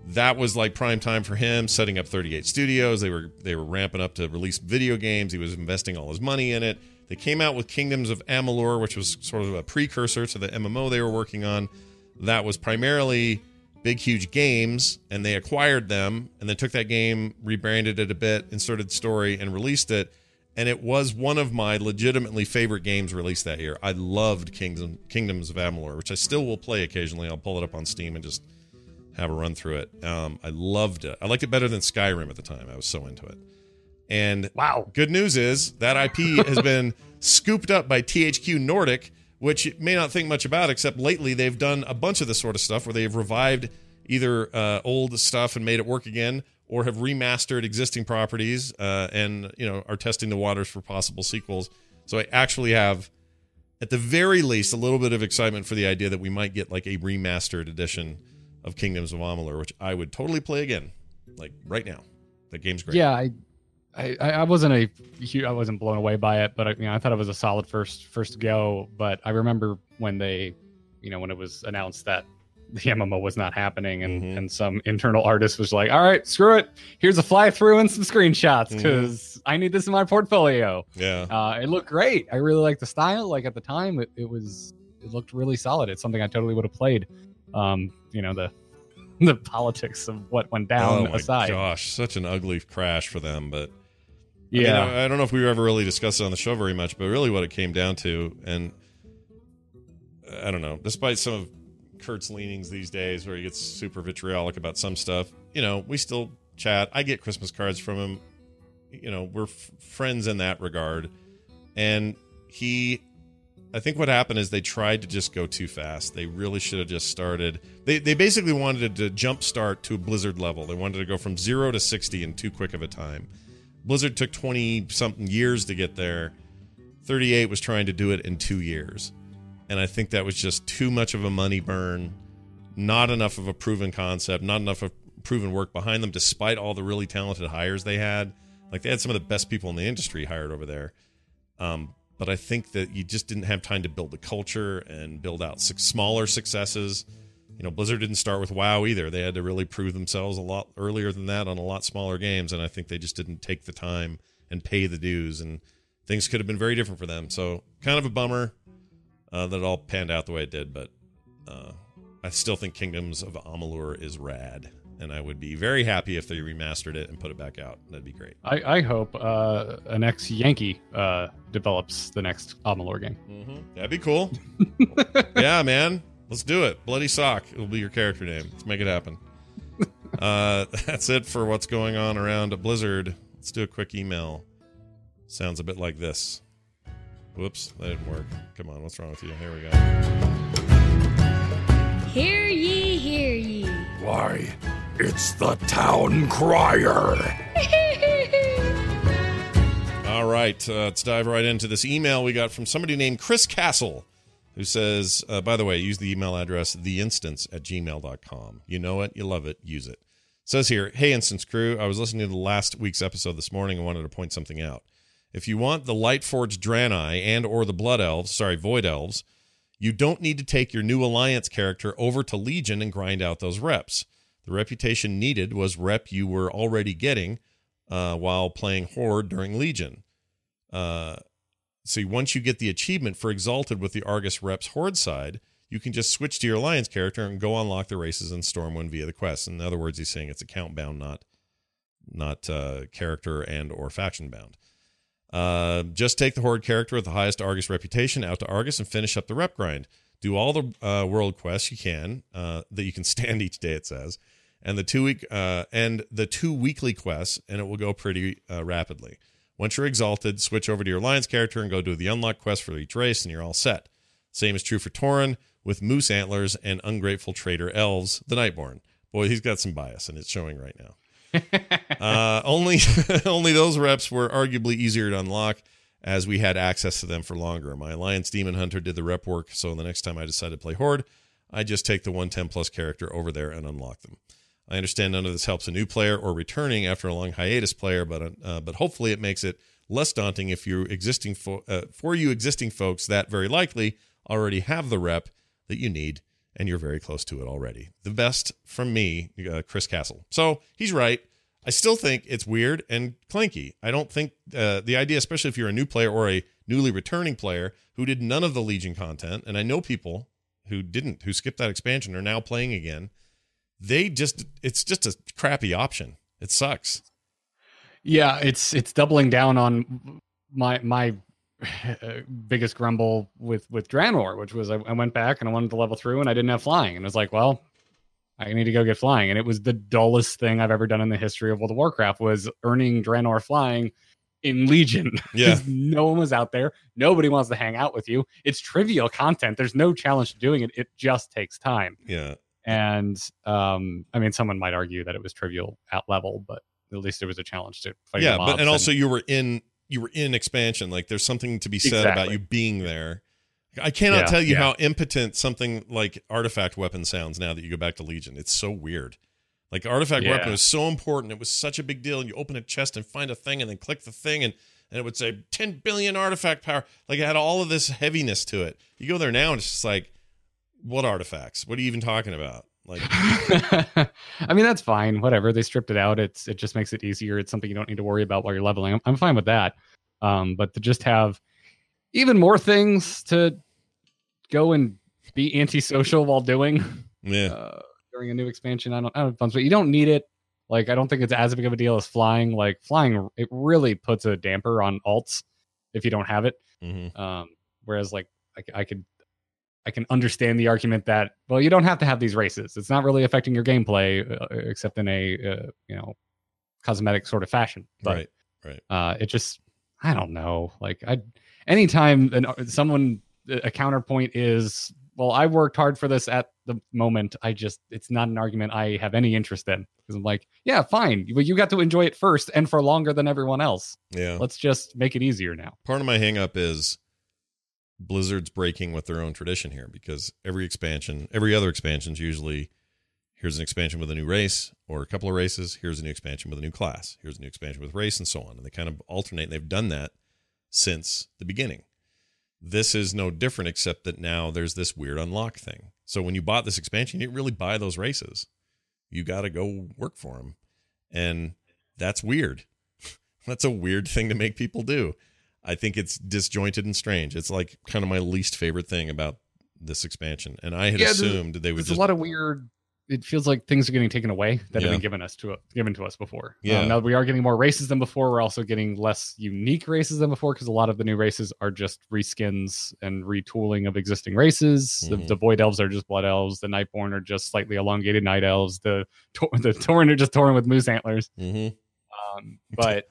that was like prime time for him, setting up thirty-eight Studios. They were they were ramping up to release video games. He was investing all his money in it. They came out with Kingdoms of Amalur, which was sort of a precursor to the M M O they were working on. That was primarily big, huge games, and they acquired them, and then took that game, rebranded it a bit, inserted story, and released it. And it was one of my legitimately favorite games released that year. I loved Kingdom, Kingdoms of Amalur, which I still will play occasionally. I'll pull it up on Steam and just have a run through it. Um, I loved it. I liked it better than Skyrim at the time. I was so into it. And wow, good news is that I P has been scooped up by T H Q Nordic, which you may not think much about, except lately they've done a bunch of this sort of stuff where they've revived either uh, old stuff and made it work again, or have remastered existing properties uh, and, you know, are testing the waters for possible sequels. So I actually have, at the very least, a little bit of excitement for the idea that we might get like a remastered edition of Kingdoms of Amalur, which I would totally play again, like right now. The game's great. Yeah, I, I, I wasn't a, I wasn't blown away by it, but I, you know, I thought it was a solid first first go. But I remember when they, you know, when it was announced that the M M O was not happening, and, mm-hmm. and some internal artist was like, all right, screw it. Here's a fly through and some screenshots because mm-hmm. I need this in my portfolio. Yeah. Uh, it looked great. I really liked the style. Like at the time, it, it was, it looked really solid. It's something I totally would have played. Um, you know, the, the politics of what went down oh my aside. Gosh, such an ugly crash for them. But yeah, I mean, I, I don't know if we ever really discussed it on the show very much, but really what it came down to, and I don't know, despite some of Kurt's leanings these days where he gets super vitriolic about some stuff, you know, we still chat. I get Christmas cards from him. You know, we're f- friends in that regard. And he, I think what happened is they tried to just go too fast. They really should have just started. They they basically wanted to jump start to a Blizzard level. They wanted to go from zero to sixty in too quick of a time. Blizzard took twenty something years to get there. thirty-eight was trying to do it in two years. And I think that was just too much of a money burn, not enough of a proven concept, not enough of proven work behind them, despite all the really talented hires they had. Like, they had some of the best people in the industry hired over there. Um, but I think that you just didn't have time to build the culture and build out six smaller successes. You know, Blizzard didn't start with WoW either. They had to really prove themselves a lot earlier than that on a lot smaller games, and I think they just didn't take the time and pay the dues, and things could have been very different for them. So, kind of a bummer. Uh, that it all panned out the way it did, but uh, I still think Kingdoms of Amalur is rad, and I would be very happy if they remastered it and put it back out. That'd be great. I, I hope uh, an ex-Yankee uh, develops the next Amalur game. Mm-hmm. That'd be cool. Yeah, man. Let's do it. Bloody Sock. It'll be your character name. Let's make it happen. Uh, that's it for what's going on around at Blizzard. Let's do a quick email. Sounds a bit like this. Whoops, that didn't work. Come on, what's wrong with you? Here we go. Hear ye, hear ye. Why, it's the town crier. All right, uh, let's dive right into this email we got from somebody named Chris Castle, who says, uh, by the way, use the email address theinstance at gmail dot com. You know it, you love it, use it. It says here, hey, Instance crew, I was listening to the last week's episode this morning and wanted to point something out. If you want the Lightforged Draenei and or the Blood Elves, sorry, Void Elves, you don't need to take your new Alliance character over to Legion and grind out those reps. The reputation needed was rep you were already getting uh, while playing Horde during Legion. Uh, so once you get the achievement for Exalted with the Argus reps Horde side, you can just switch to your Alliance character and go unlock the races in Stormwind via the quest. In other words, he's saying it's account bound, not, not uh, character and or faction bound. Uh, just take the Horde character with the highest Argus reputation out to Argus and finish up the rep grind. Do all the uh, world quests you can uh, that you can stand each day, it says, and the two week uh, and the two weekly quests, and it will go pretty uh, rapidly. Once you're exalted, switch over to your Alliance character and go do the unlock quest for each race, and you're all set. Same is true for Tauren with Moose Antlers and Ungrateful Traitor Elves, the Nightborn. Boy, he's got some bias, and it's showing right now. uh, only only those reps were arguably easier to unlock as we had access to them for longer. My Alliance Demon Hunter did the rep work, so the next time I decided to play Horde, I just take the one ten plus character over there and unlock them. I understand none of this helps a new player or returning after a long hiatus player, but uh, but hopefully it makes it less daunting if you existing fo- uh, for you existing folks that very likely already have the rep that you need and you're very close to it already. The best from me, uh, Chris Castle. So he's right. I still think it's weird and clanky. I don't think uh, the idea, especially if you're a new player or a newly returning player who did none of the Legion content, and I know people who didn't, who skipped that expansion, are now playing again. They just, it's just a crappy option. It sucks. Yeah, it's it's doubling down on my my biggest grumble with with Draenor, which was I, I went back and I wanted to level through and I didn't have flying, and I was like, well, I need to go get flying. And it was the dullest thing I've ever done in the history of World of Warcraft, was earning Draenor flying in Legion. Yeah. No one was out there. Nobody wants to hang out with you. It's trivial content. There's no challenge to doing it. It just takes time. Yeah. And um, I mean, someone might argue that it was trivial at level, but at least there was a challenge to fight. Yeah, but and also you were in you were in expansion. Like there's something to be said Exactly. about you being there. I cannot Yeah, tell you yeah. how impotent something like artifact weapon sounds now that you go back to Legion. It's so weird. Like artifact Yeah. weapon was so important. It was such a big deal. And you open a chest and find a thing and then click the thing and, and it would say ten billion artifact power. Like it had all of this heaviness to it. You go there now and it's just like, what artifacts? What are you even talking about? Like, I mean, that's fine. Whatever. They stripped it out. It's it just makes it easier. It's something you don't need to worry about while you're leveling. I'm, I'm fine with that. Um, but to just have even more things to go and be antisocial while doing yeah. uh, during a new expansion, I don't, I don't have fun. But you don't need it. Like, I don't think it's as big of a deal as flying. Like flying, it really puts a damper on alts if you don't have it. Mm-hmm. Um, whereas like I, I could. I can understand the argument that, well, you don't have to have these races. It's not really affecting your gameplay, uh, except in a, uh, you know, cosmetic sort of fashion. But Right, right. uh, it just, I don't know. Like, I, anytime an, someone, a counterpoint is, well, I worked hard for this at the moment. I just, it's not an argument I have any interest in. Because I'm like, yeah, fine. Well, you got to enjoy it first and for longer than everyone else. Yeah. Let's just make it easier now. Part of my hang up is Blizzard's breaking with their own tradition here, because every expansion, every other expansion is usually, here's an expansion with a new race or a couple of races. Here's a new expansion with a new class. Here's a new expansion with race and so on. And they kind of alternate. And they've done that since the beginning. This is no different, except that now there's this weird unlock thing. So when you bought this expansion, you didn't really buy those races. You got to go work for them. And that's weird. That's a weird thing to make people do. I think it's disjointed and strange. It's like kind of my least favorite thing about this expansion. And I had Yeah, assumed they would There's just a lot of weird. It feels like things are getting taken away that Yeah. have been given us to given to us before. Yeah. Um, now that we are getting more races than before, we're also getting less unique races than before, because a lot of the new races are just reskins and retooling of existing races. Mhm. The, the Void Elves are just Blood Elves. The Nightborn are just slightly elongated Night Elves. The Tor- the Tauren are just Tauren with moose antlers. Mhm. Um, but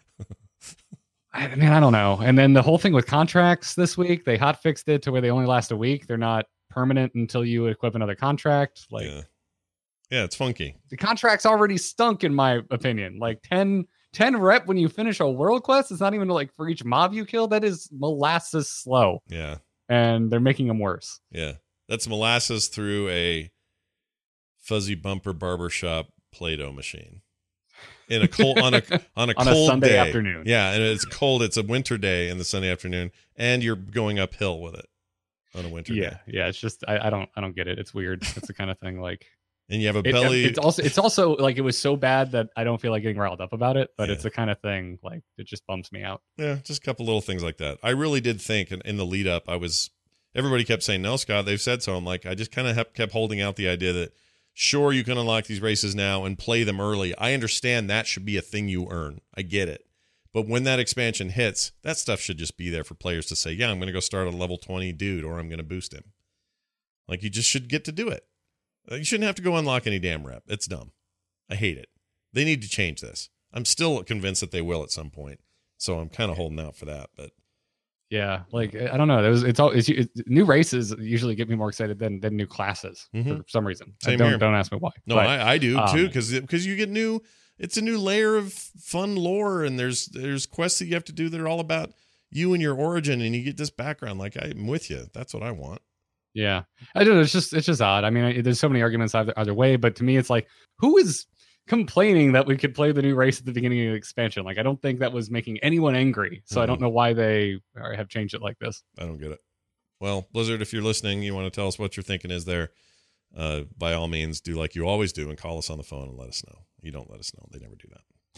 I mean, I don't know. And then the whole thing with contracts this week, they hot fixed it to where they only last a week. They're not permanent until you equip another contract. Like, yeah. Yeah, it's funky. the contract's already stunk, in my opinion. Like ten, ten rep when you finish a world quest. It's not even like for each mob you kill. That is molasses slow. Yeah. And they're making them worse. Yeah. That's molasses through a fuzzy bumper barbershop Play-Doh machine. In a cold on a on a On a cold Sunday day. afternoon. Yeah, and it's cold. It's a winter day in the Sunday afternoon, and you're going uphill with it on a winter Yeah. day. Yeah. It's just, I, I don't, I don't get it. It's weird. It's the kind of thing like, And you have a it, belly. it's also, it's also like, it was so bad that I don't feel like getting riled up about it, but Yeah. it's the kind of thing like, it just bumps me out. Yeah, just a couple little things like that. I really did think in, in the lead up, I was, everybody kept saying, no, Scott, they've said so. I'm like, I just kind of kept holding out the idea that, sure, you can unlock these races now and play them early. I understand that should be a thing you earn. I get it. But when that expansion hits, that stuff should just be there for players to say, yeah, I'm going to go start a level twenty dude, or I'm going to boost him. Like, you just should get to do it. You shouldn't have to go unlock any damn rep. It's dumb. I hate it. They need to change this. I'm still convinced that they will at some point. So I'm kind of holding out for that. But Yeah, like I don't know. There was, it's all it's, it's, new races usually get me more excited than than new classes Mhm. for some reason. I Same don't here. don't ask me why. no, But, I, I do um, too, because because you get new. It's a new layer of fun lore, and there's there's quests that you have to do that are all about you and your origin, and you get this background. Like, I'm with you. That's what I want. yeah, I don't know. It's just it's just odd. I mean, I, there's so many arguments either either way, but to me, it's like, who is complaining that we could play the new race at the beginning of the expansion? Like, I don't think that was making anyone angry. So I don't know why they are, have changed it like this. I don't get it. Well, Blizzard, if you're listening, you want to tell us what your thinking is there. uh, by all means, do like you always do and call us on the phone and let us know. You don't let us know. They never do that.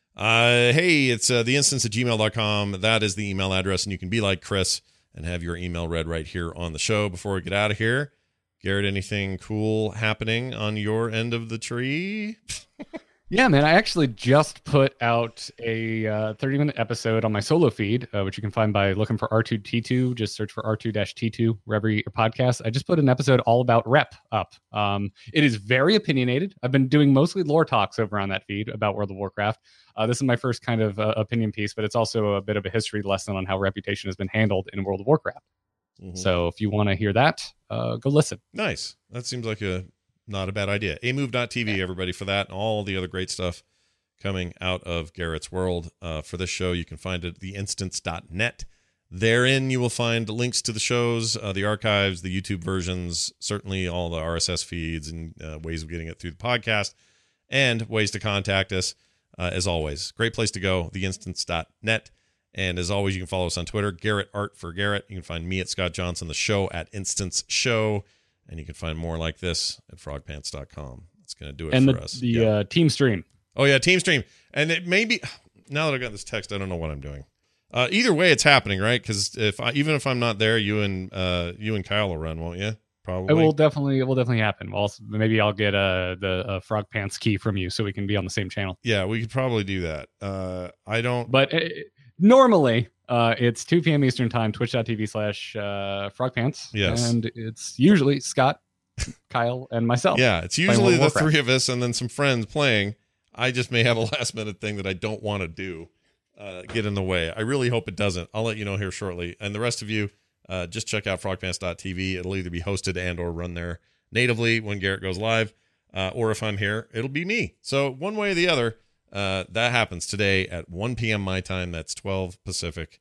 Uh, hey, it's uh, the instance at gmail dot com. That is the email address, and you can be like Chris and have your email read right here on the show. Before we get out of here, Garrett, anything cool happening on your end of the tree? Yeah, man, I actually just put out a uh, thirty minute episode on my solo feed, uh, which you can find by looking for R two T two. Just search for R two T two wherever you get your podcast. I just put an episode all about Rep up. Um, it is very opinionated. I've been doing mostly lore talks over on that feed about World of Warcraft. Uh, this is my first kind of uh, opinion piece, but it's also a bit of a history lesson on how reputation has been handled in World of Warcraft. Mm-hmm. So if you want to hear that, uh, go listen. Nice. That seems like a not a bad idea. a move dot t v, everybody, for that and all the other great stuff coming out of Garrett's world. Uh, for this show, you can find it at the instance dot net. Therein, you will find links to the shows, uh, the archives, the YouTube versions, certainly all the R S S feeds and uh, ways of getting it through the podcast, and ways to contact us. Uh, as always, great place to go, the instance dot net. And as always, you can follow us on Twitter, Garrett Art for Garrett. You can find me at Scott Johnson, the show at Instance Show. And you can find more like this at frog pants dot com. That's going to do it and for the, us. the yeah. uh, Team Stream. Oh, yeah, Team Stream. And it may be, now that I got this text, I don't know what I'm doing. Uh, either way, it's happening, right? Because if I, even if I'm not there, you and uh, you and Kyle will run, won't you? Probably. It will definitely, it will definitely happen. Also, maybe I'll get uh, the uh, Frog Pants key from you so we can be on the same channel. Yeah, we could probably do that. Uh, I don't. But uh, normally, uh, it's two p.m. Eastern time, twitch dot t v slash frog pants. Yes. And it's usually Scott, Kyle, and myself. Yeah, it's usually the three of us and then some friends playing. I just may have a last minute thing that I don't want to do uh, get in the way. I really hope it doesn't. I'll let you know here shortly. And the rest of you, uh, just check out frog pants dot t v. It'll either be hosted and or run there natively when Garrett goes live, uh, or if I'm here, it'll be me. So one way or the other, uh, that happens today at one p.m. my time. That's twelve Pacific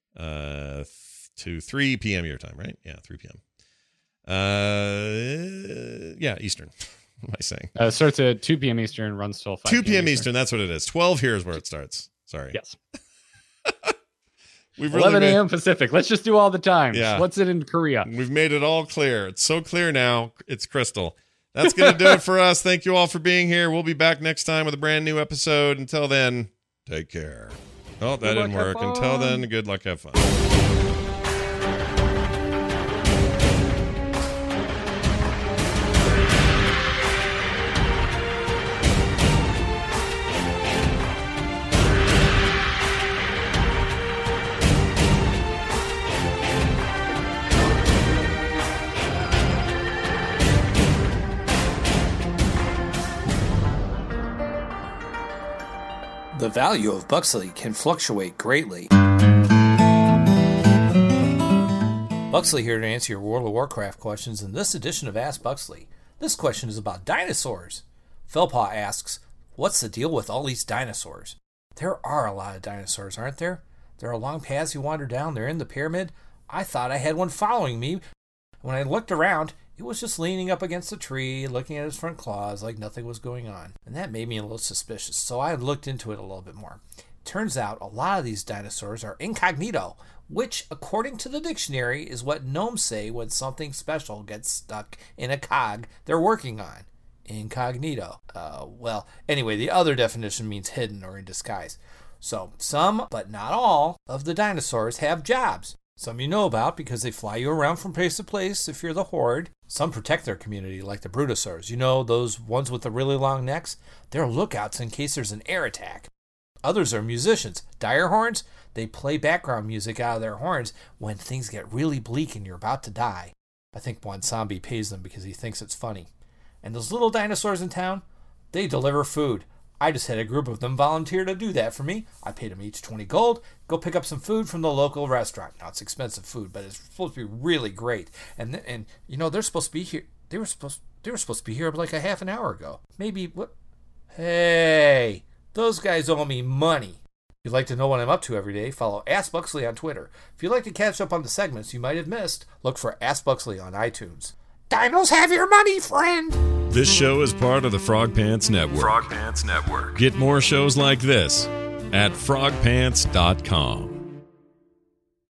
uh, to three p.m. your time, right? Yeah, three p.m. Uh, yeah, Eastern. What am I saying? Uh, it starts at two p.m. Eastern, runs till five two p.m. Eastern. That's what it is. twelve here is where it starts. Sorry. Yes. We've eleven really a.m. Pacific. Let's just do all the time. Yeah. What's it in Korea? We've made it all clear. It's so clear now. It's crystal. That's going to do it for us. Thank you all for being here. We'll be back next time with a brand new episode. Until then, take care. Oh, that Good didn't luck, work. have Until fun. then, good luck. Have fun. The value of Buxley can fluctuate greatly. Buxley here to answer your World of Warcraft questions in this edition of Ask Buxley. This question is about dinosaurs. Felpaw asks, what's the deal with all these dinosaurs? There are a lot of dinosaurs, aren't there? There are long paths you wander down. They're in the pyramid. I thought I had one following me. When I looked around, it was just leaning up against a tree, looking at its front claws like nothing was going on. And that made me a little suspicious, so I looked into it a little bit more. Turns out a lot of these dinosaurs are incognito, which, according to the dictionary, is what gnomes say when something special gets stuck in a cog they're working on. Incognito. Uh, well, anyway, the other definition means hidden or in disguise. So, some, but not all, of the dinosaurs have jobs. Some you know about because they fly you around from place to place if you're the Horde. Some protect their community like the Brutosaurs. You know, those ones with the really long necks? They're lookouts in case there's an air attack. Others are musicians. Dire horns? They play background music out of their horns when things get really bleak and you're about to die. I think one zombie pays them because he thinks it's funny. And those little dinosaurs in town? They deliver food. I just had a group of them volunteer to do that for me. I paid them each twenty gold. Go pick up some food from the local restaurant. Now, it's expensive food, but it's supposed to be really great. And, and you know, they're supposed to be here. They were supposed they were supposed to be here like a half an hour ago. Maybe, what? Hey, those guys owe me money. If you'd like to know what I'm up to every day, follow Ask Buxley on Twitter. If you'd like to catch up on the segments you might have missed, look for Ask Buxley on iTunes. Dinos have your money, friend! This show is part of the Frog Pants Network. Frog Pants Network. Get more shows like this at frog pants dot com.